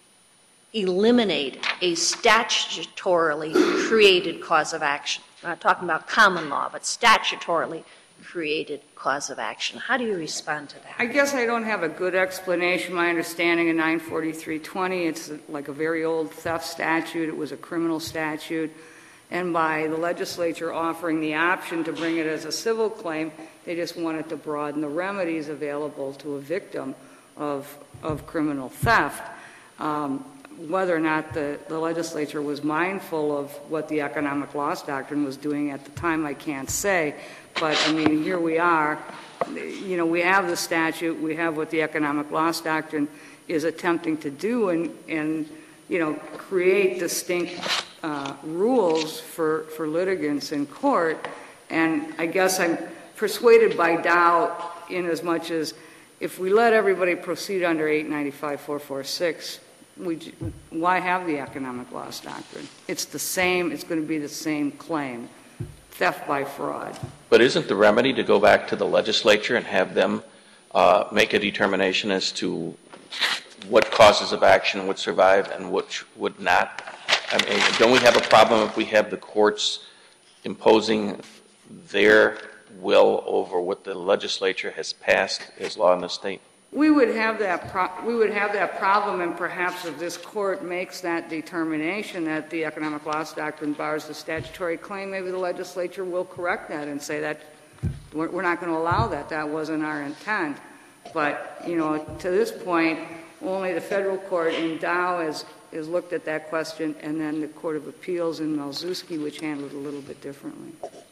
eliminate a statutorily created cause of action? I'm not talking about common law, but statutorily created cause of action. How do you respond to that? I guess I don't have a good explanation. My understanding of nine forty-three twenty, it's like a very old theft statute. It was a criminal statute. And by the legislature offering the option to bring it as a civil claim, they just wanted to broaden the remedies available to a victim of, of criminal theft. Um, whether or not the, the legislature was mindful of what the economic loss doctrine was doing at the time, I can't say. But, I mean, here we are. You know, we have the statute. We have what the economic loss doctrine is attempting to do and, and you know, create distinct uh, rules for, for litigants in court. And I guess I'm persuaded by Dow in as much as if we let everybody proceed under eight ninety-five four forty-six, we, why have the economic loss doctrine? It's the same. It's going to be the same claim. Theft by fraud. But isn't the remedy to go back to the legislature and have them uh, make a determination as to what causes of action would survive and which would not? I mean, don't we have a problem if we have the courts imposing their will over what the legislature has passed as law in the state? We would have that pro- we would have that problem, and perhaps if this court makes that determination that the economic loss doctrine bars the statutory claim, maybe the legislature will correct that and say that we're, we're not going to allow that. That wasn't our intent. But you know, to this point, only the federal court in Dow has, has looked at that question, and then the Court of Appeals in Malzewski, which handled it a little bit differently.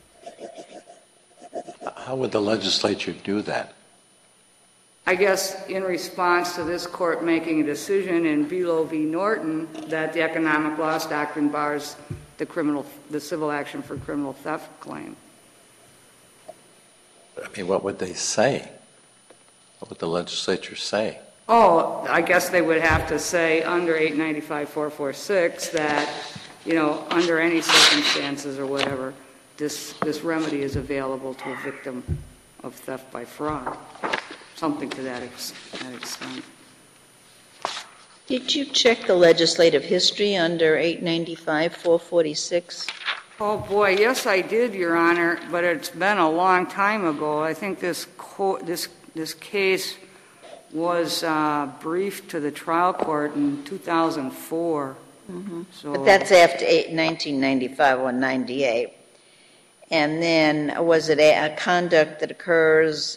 How would the legislature do that? I guess in response to this court making a decision in Below v. Norton that the economic loss doctrine bars the criminal, the civil action for criminal theft claim. I mean, what would they say? What would the legislature say? Oh, I guess they would have to say under eight ninety-five four forty-six that, you know, under any circumstances or whatever, this, this remedy is available to a victim of theft by fraud. Something to that, ex- that extent. Did you check the legislative history under eight ninety-five four forty-six? Oh, boy, yes, I did, Your Honor, but it's been a long time ago. I think this co- this this case was uh, briefed to the trial court in two thousand four. So, But that's after eight- nineteen ninety-five or ninety-eight. And then was it a, a conduct that occurs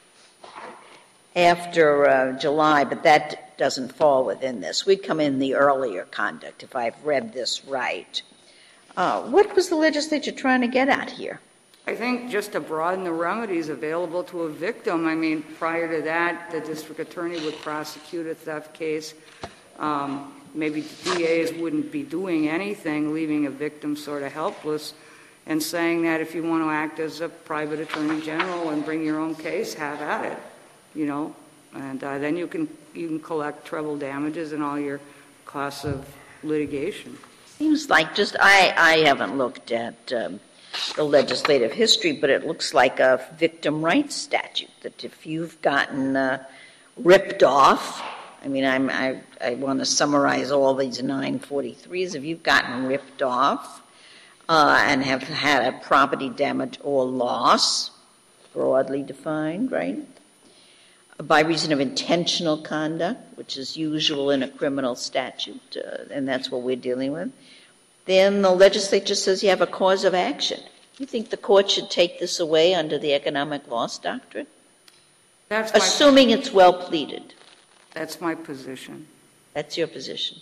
after uh, July, but that doesn't fall within this. We'd come in the earlier conduct, if I've read this right. Uh, what was the legislature trying to get at here? I think just to broaden the remedies available to a victim. I mean, prior to that, the district attorney would prosecute a theft case. Um, maybe D As wouldn't be doing anything, leaving a victim sort of helpless, and saying that if you want to act as a private attorney general and bring your own case, have at it, you know, and uh, then you can you can collect treble damages and all your costs of litigation. Seems like just, I, I haven't looked at um, the legislative history, but it looks like a victim rights statute, that if you've gotten uh, ripped off, I mean, I'm, I, I want to summarize all these nine forty-threes, if you've gotten ripped off uh, and have had a property damage or loss, broadly defined, right, by reason of intentional conduct, which is usual in a criminal statute, uh, and that's what we're dealing with, then the legislature says you have a cause of action. You think the court should take this away under the economic loss doctrine? That's my, Assuming it's well pleaded. that's my position. That's your position.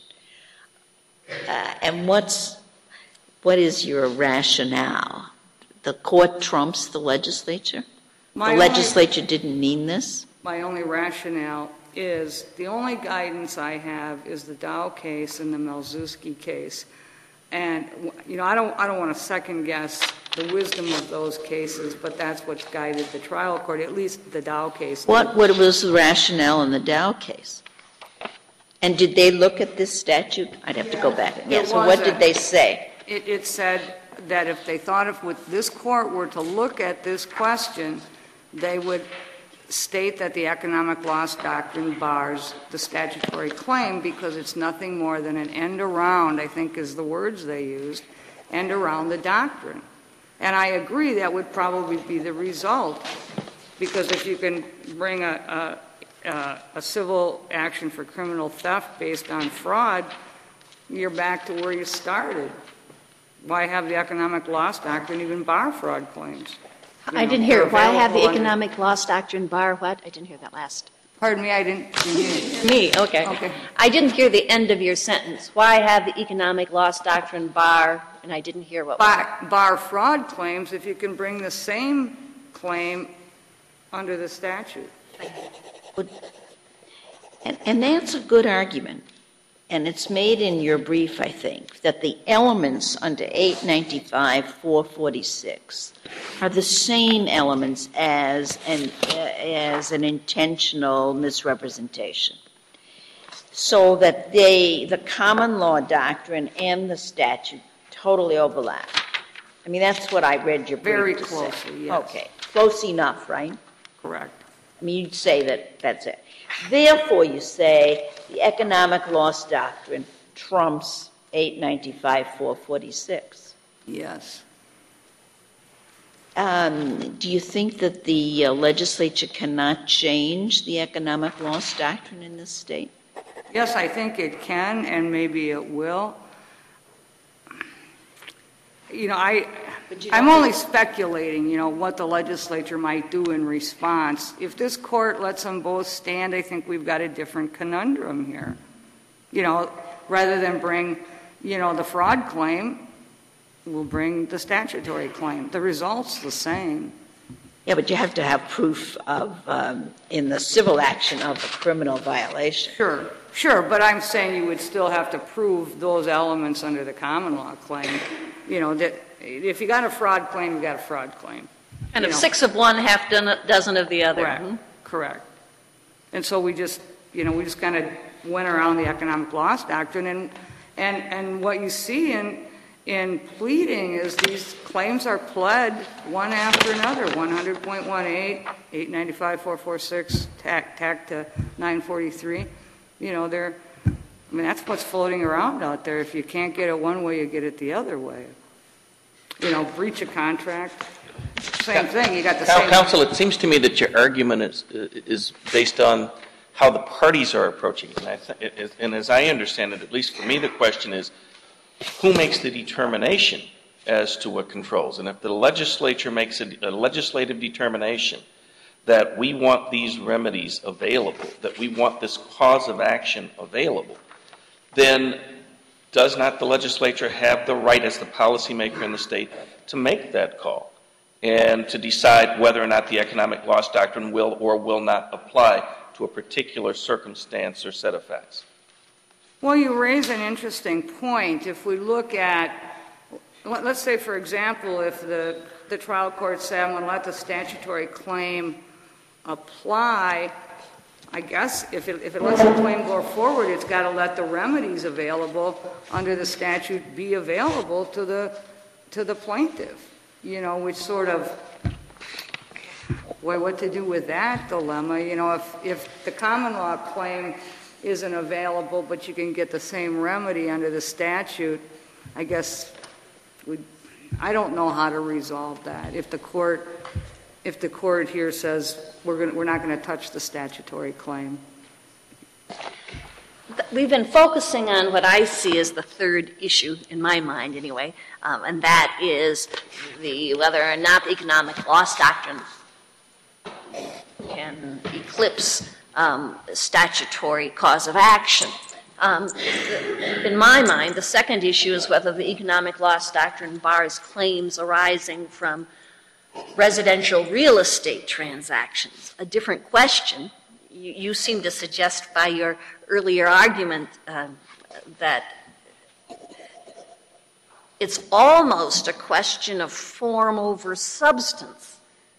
Uh, and what's, what is your rationale? The court trumps the legislature? My the only- legislature didn't mean this? My only rationale is, the only guidance I have is the Dow case and the Malzewski case. And, you know, I don't, I don't want to second guess the wisdom of those cases, but that's what's guided the trial court, at least the Dow case. What, what was the rationale in the Dow case? And did they look at this statute? I'd have to go back. Yeah, It so was what a- did they say? It, it said that if they thought if with this court were to look at this question, they would state that the economic loss doctrine bars the statutory claim because it's nothing more than an end around, I think is the words they used, end around the doctrine. And I agree that would probably be the result, because if you can bring a, a, a civil action for criminal theft based on fraud, you're back to where you started. Why have the economic loss doctrine even bar fraud claims? You I know, didn't hear they're it. Why have the available under- economic loss doctrine bar what? I didn't hear that last. Pardon me, I didn't hear you. Me, okay. Okay. I didn't hear the end of your sentence. Why have the economic loss doctrine bar, and I didn't hear what was Bar, bar fraud claims if you can bring the same claim under the statute. And, and that's a good argument. And it's made in your brief, I think, that the elements under eight ninety-five four forty-six are the same elements as an, uh, as an intentional misrepresentation. So that they, the common law doctrine and the statute totally overlap. I mean, that's what I read your brief Very to say. closely, yes. Okay, close enough, right? Correct. I mean, you'd say that that's it. Therefore, you say the economic loss doctrine trumps eight ninety-five four forty-six. Yes. Um, do you think that the uh, legislature cannot change the economic loss doctrine in this state? Yes, I think it can, and maybe it will. You know, I, I'm only speculating, you know, what the legislature might do in response. If this court lets them both stand, I think we've got a different conundrum here. You know, rather than bring, you know, the fraud claim, we'll bring the statutory claim. The result's the same. Yeah, but you have to have proof of, um, in the civil action of a criminal violation. Sure, sure, but I'm saying you would still have to prove those elements under the common law claim. You know, that if you got a fraud claim, you got a fraud claim. Kind You of know. six of one, half done- dozen of the other. Correct, Hmm? correct. And so we just, you know, we just kind of went around the economic loss doctrine, and, and, and what you see in, in pleading is these claims are pled one after another, one hundred point one eight, eight ninety-five four forty-six, tack, tack to nine forty-three. You know, they're, I mean, that's what's floating around out there. If you can't get it one way, you get it the other way. You know, breach of contract, same thing. You got the Coun- same. Counsel, it seems to me that your argument is, is based on how the parties are approaching it. And, I th- it, it, and as I understand it, at least for me, the question is, who makes the determination as to what controls? And if the legislature makes a, a legislative determination that we want these remedies available, that we want this cause of action available, then does not the legislature have the right as the policymaker in the state to make that call and to decide whether or not the economic loss doctrine will or will not apply to a particular circumstance or set of facts? Well, you raise an interesting point. If we look at, let's say, for example, if the, the trial court said, I'm going to let the statutory claim apply, I guess if it, if it lets the claim go forward, it's got to let the remedies available under the statute be available to the, to the plaintiff, you know, which sort of, well, what to do with that dilemma? You know, if, if the common law claim isn't available, but you can get the same remedy under the statute, I guess we, I don't know how to resolve that. If the court, if the court here says we're going, we're not going to touch the statutory claim. We've been focusing on what I see as the third issue, in my mind anyway, um, and that is the whether or not the economic loss doctrine can eclipse um, statutory cause of action. Um, in my mind, the second issue is whether the economic loss doctrine bars claims arising from residential real estate transactions. A different question. You, you seem to suggest by your earlier argument uh, that it's almost a question of form over substance.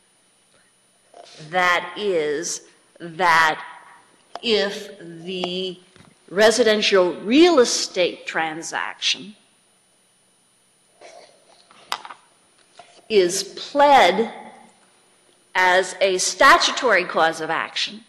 That is, that if the residential real estate transaction is pled as a statutory cause of action,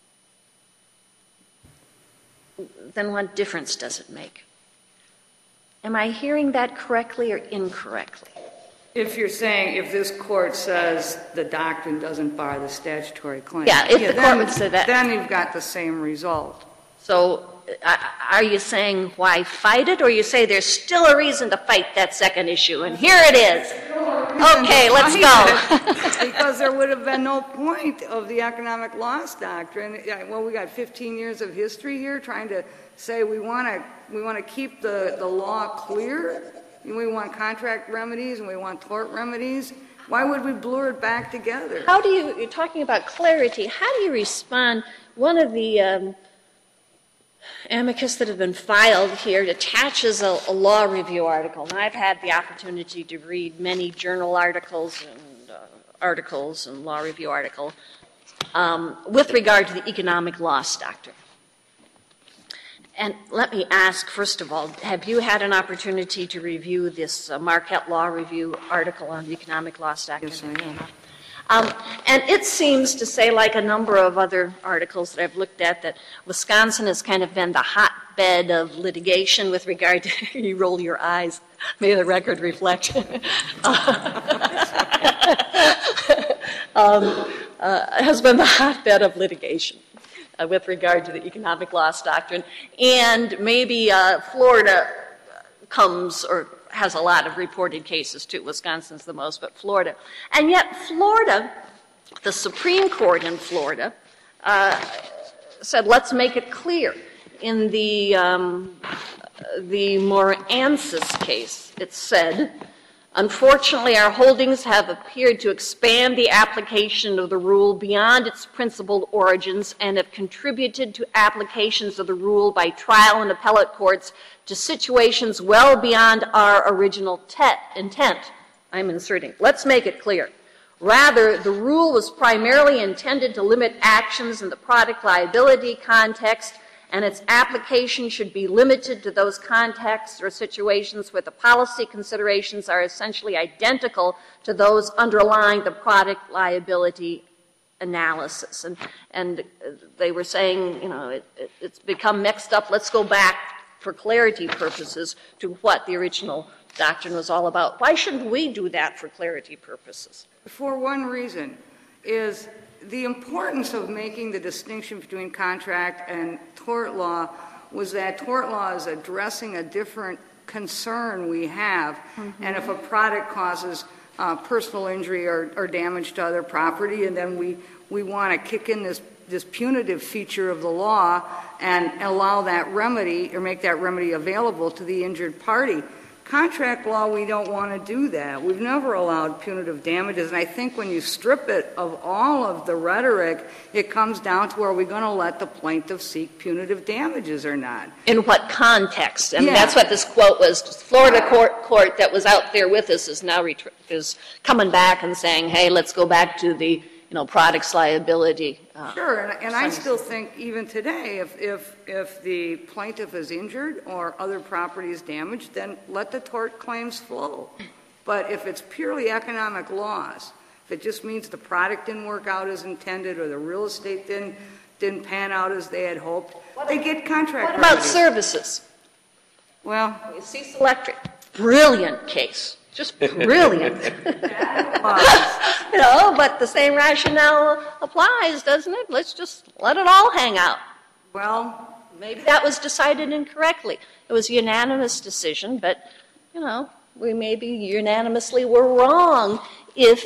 then what difference does it make? Am I hearing that correctly or incorrectly? If you're saying, if this court says the doctrine doesn't bar the statutory claim. Yeah, if yeah, the then, court would say that. Then you've got the same result. So uh, are you saying why fight it, or you say there's still a reason to fight that second issue, and here it is? Okay, let's go. Because there would have been no point of the economic loss doctrine. Well, we got fifteen years of history here trying to say we want to we want to keep the, the law clear, and we want contract remedies, and we want tort remedies. Why would we blur it back together? How do you, you're talking about clarity, how do you respond? One of the um, amicus that have been filed here attaches a, a law review article, and I've had the opportunity to read many journal articles and uh, articles and law review articles um, with regard to the economic loss doctrine. And let me ask, first of all, have you had an opportunity to review this uh, Marquette Law Review article on the economic loss doctrine? Yes, I have. Um, and it seems to say, like a number of other articles that I've looked at, that Wisconsin has kind of been the hotbed of litigation with regard to, you roll your eyes, may the record reflect, um, uh, has been the hotbed of litigation uh, with regard to the economic loss doctrine. And maybe uh, Florida comes, or has a lot of reported cases too. Wisconsin's the most, but Florida. And yet Florida, the Supreme Court in Florida, uh, said, let's make it clear. In the, um, the Morancis case, it said, unfortunately, our holdings have appeared to expand the application of the rule beyond its principled origins and have contributed to applications of the rule by trial and appellate courts to situations well beyond our original te- intent. I'm inserting. Let's make it clear. Rather, the rule was primarily intended to limit actions in the product liability context, and its application should be limited to those contexts or situations where the policy considerations are essentially identical to those underlying the product liability analysis. And, and they were saying, you know, it, it, it's become mixed up. Let's go back for clarity purposes to what the original doctrine was all about. Why shouldn't we do that for clarity purposes? For one reason. is the importance of making the distinction between contract and tort law was that tort law is addressing a different concern we have, mm-hmm. and if a product causes uh, personal injury or, or damage to other property, and then we, we want to kick in this, this punitive feature of the law and allow that remedy or make that remedy available to the injured party. Contract law, we don't want to do that. We've never allowed punitive damages, and I think when you strip it of all of the rhetoric, it comes down to, are we going to let the plaintiff seek punitive damages or not? In what context? I mean, Yeah. that's what this quote was. Florida court, court that was out there with us is now ret- is coming back and saying, hey, let's go back to the, you know, products liability. Uh, Sure, and, and I still think even today, if, if, if the plaintiff is injured or other property is damaged, then let the tort claims flow. But if it's purely economic loss, if it just means the product didn't work out as intended or the real estate didn't, didn't pan out as they had hoped, they get contract what about remedies. services? Well, Cease Electric, brilliant case. Just brilliant. You know, but the same rationale applies, doesn't it? Let's just let it all hang out. well, Maybe that was decided incorrectly. It was a unanimous decision, but, you know, we maybe unanimously were wrong if,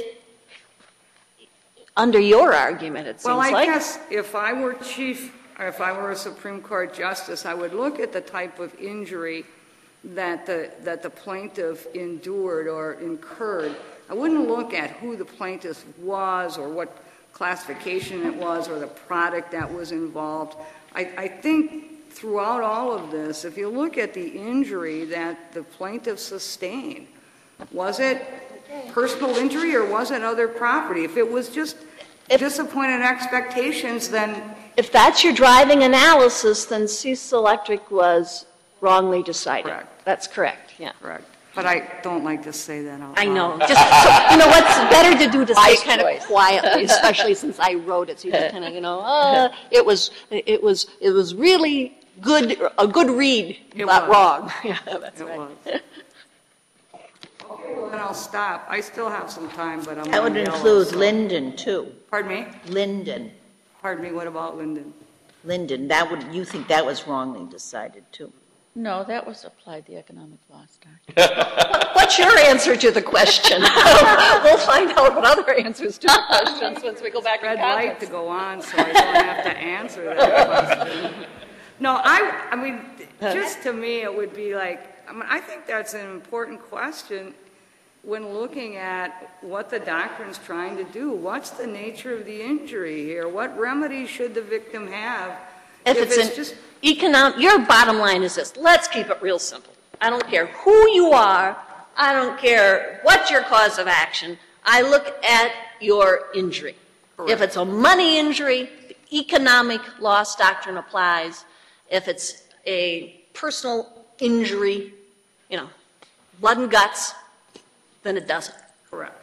under your argument, it seems Well, I like. guess if I were chief, or if I were a Supreme Court justice, I would look at the type of injury that the, that the plaintiff endured or incurred. I wouldn't look at who the plaintiff was or what classification it was or the product that was involved. I, I think throughout all of this, if you look at the injury that the plaintiff sustained, was it personal injury or was it other property? If it was just If- disappointed expectations, then If that's your driving analysis, then Cease Electric was wrongly decided. Correct. That's correct, yeah. correct. But I don't like to say that out I loud. know. Just, so, you know what's better to do to say Wise kind of choice. quietly, especially since I wrote it. So you just kind of, you know, uh, it was, it was, it was really good, a good read, It but was. wrong. Yeah, that's It right. was. Okay, well, then I'll stop. I still have some time, but I'm That would on yellow, include so- Linden, too. Pardon me? Linden. Pardon me, what about Linden? Linden, that would, you think that was wrongly decided, too? No, that was applied the economic loss doctrine. What's your answer to the question? We'll find out what other answers to the questions once we go back to Red light context. to go on, so I don't have to answer that question. No, I, I mean, just to me, it would be like, I mean, I think that's an important question when looking at what the doctrine's trying to do. What's the nature of the injury here? What remedy should the victim have? If it's an just, economic, your bottom line is this. Let's keep it real simple. I don't care who you are. I don't care what's your cause of action. I look at your injury. If it's a money injury, the economic loss doctrine applies. If it's a personal injury, you know, blood and guts, then it doesn't. correct.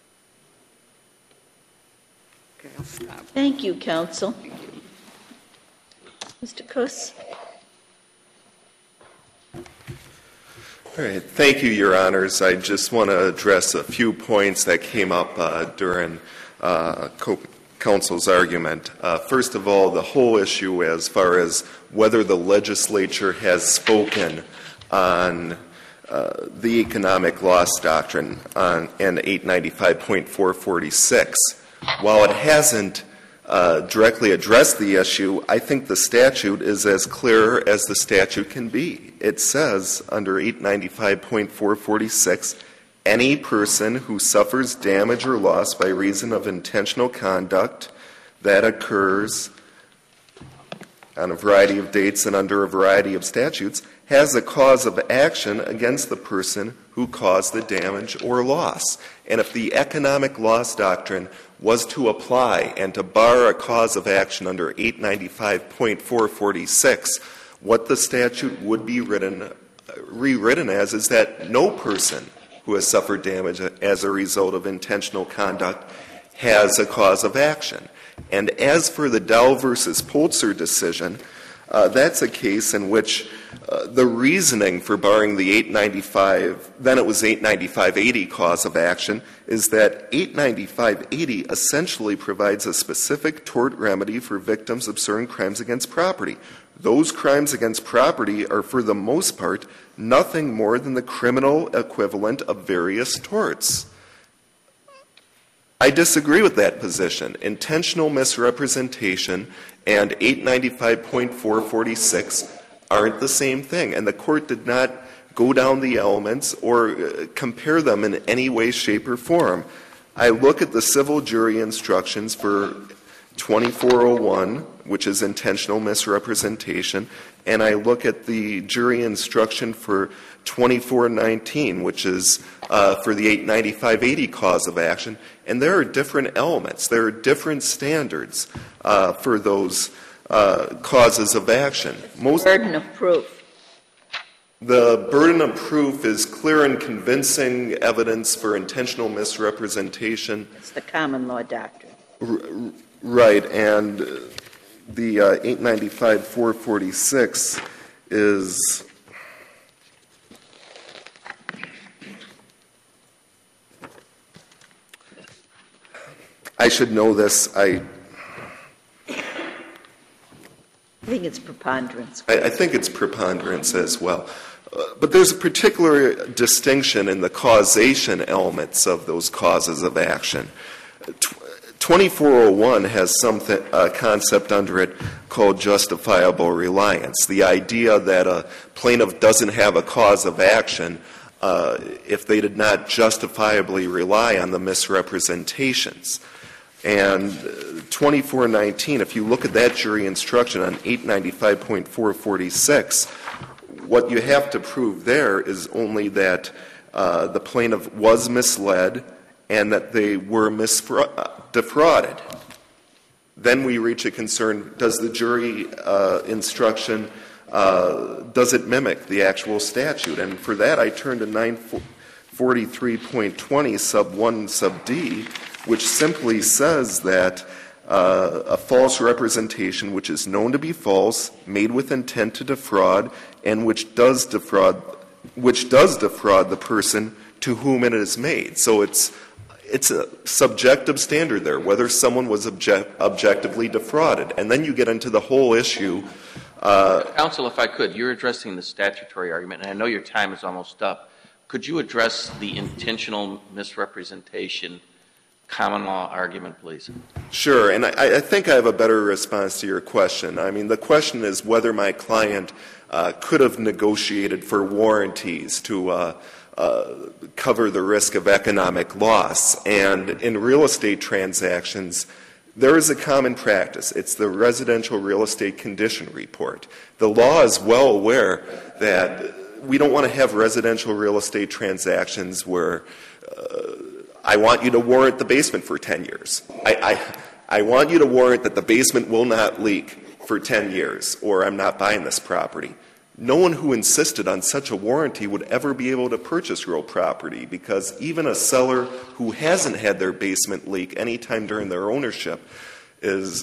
Okay, I'll stop. Thank you, counsel. Mister Kuss? All right. Thank you, Your Honors. I just want to address a few points that came up uh, during uh, co- counsel's argument. Uh, first of all, the whole issue as far as whether the legislature has spoken on uh, the economic loss doctrine on in eight ninety-five point four forty-six. While it hasn't uh, directly addressed the issue, I think the statute is as clear as the statute can be. It says under eight ninety-five point four forty-six, any person who suffers damage or loss by reason of intentional conduct that occurs on a variety of dates and under a variety of statutes has a cause of action against the person who caused the damage or loss. And if the economic loss doctrine was to apply and to bar a cause of action under eight ninety-five point four forty-six, what the statute would be written, rewritten as is that no person who has suffered damage as a result of intentional conduct has a cause of action. And as for the Dell versus Polzer decision, Uh, that's a case in which uh, the reasoning for barring the eight ninety-five, then it was eight ninety-five eighty cause of action, is that eight ninety-five eighty essentially provides a specific tort remedy for victims of certain crimes against property. Those crimes against property are, for the most part, nothing more than the criminal equivalent of various torts. I disagree with that position. Intentional misrepresentation and eight ninety-five point four forty-six aren't the same thing, and the court did not go down the elements or uh, compare them in any way, shape, or form. I look at the civil jury instructions for twenty-four oh one, which is intentional misrepresentation, and I look at the jury instruction for twenty-four nineteen, which is uh, for the eight ninety-five eighty cause of action, and there are different elements. There are different standards uh, for those uh, causes of action. Most burden of proof. The burden of proof is clear and convincing evidence for intentional misrepresentation. It's the common law doctrine. R- right, and the uh, eight ninety-five four forty-six is I should know this. I I think it's preponderance. I, I think it's preponderance as well. Uh, but there's a particular distinction in the causation elements of those causes of action. twenty-four oh one has some th- uh, concept under it called justifiable reliance. The idea that a plaintiff doesn't have a cause of action uh, if they did not justifiably rely on the misrepresentations. And twenty-four nineteen, if you look at that jury instruction on eight ninety-five point four forty-six, what you have to prove there is only that uh, the plaintiff was misled and that they were misfra- defrauded. Then we reach a concern, does the jury uh, instruction, uh, does it mimic the actual statute? And for that, I turn to nine forty-three point twenty sub one sub D, which simply says that uh, a false representation which is known to be false, made with intent to defraud, and which does defraud, which does defraud the person to whom it is made. So it's it's a subjective standard there, whether someone was object, objectively defrauded. And then you get into the whole issue. Uh, Counsel, if I could, you're addressing the statutory argument, and I know your time is almost up. Could you address the intentional misrepresentation common law argument, please? Sure, and I, I think I have a better response to your question. I mean, the question is whether my client uh, could have negotiated for warranties to uh, uh, cover the risk of economic loss. And in real estate transactions, there is a common practice. It's the residential real estate condition report. The law is well aware that we don't want to have residential real estate transactions where uh, I want you to warrant the basement for ten years. I, I, I want you to warrant that the basement will not leak for ten years, or I'm not buying this property. No one who insisted on such a warranty would ever be able to purchase real property, because even a seller who hasn't had their basement leak any time during their ownership is,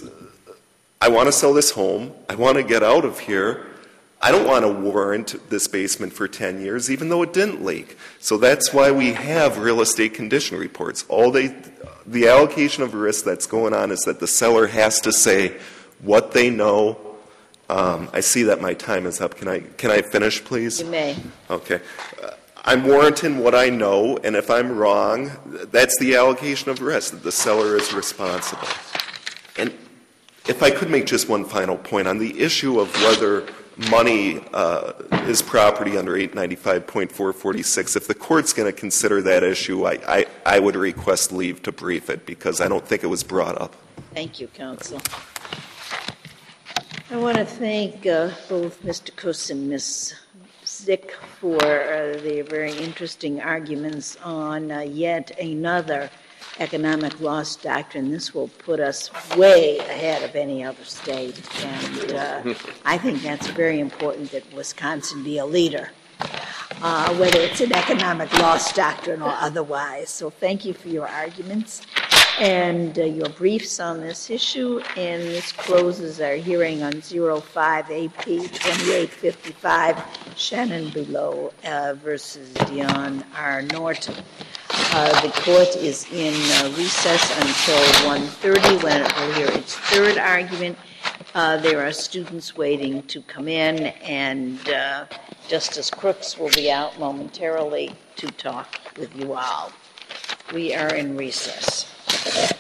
I want to sell this home, I want to get out of here, I don't want to warrant this basement for ten years, even though it didn't leak. So that's why we have real estate condition reports. All they, the allocation of risk that's going on is that the seller has to say what they know. Um, I see that my time is up. Can I can I finish, please? You may. Okay. Uh, I'm warranting what I know, and if I'm wrong, that's the allocation of risk, that the seller is responsible. And if I could make just one final point on the issue of whether money uh, is property under eight ninety-five point four forty-six, if the court's going to consider that issue, I, I, I would request leave to brief it, because I don't think it was brought up. Thank you, counsel. I want to thank uh, both Mister Kuss and Miz Zick for uh, their very interesting arguments on uh, yet another economic loss doctrine. This will put us way ahead of any other state, and uh, I think that's very important that Wisconsin be a leader, uh, whether it's an economic loss doctrine or otherwise. So thank you for your arguments. and uh, your briefs on this issue, and this closes our hearing on zero five A P twenty-eight fifty-five, Shannon Below uh, versus Dion R. Norton. Uh, the court is in uh, recess until one thirty, when it will hear its third argument. Uh, there are students waiting to come in, and uh, Justice Crooks will be out momentarily to talk with you all. We are in recess.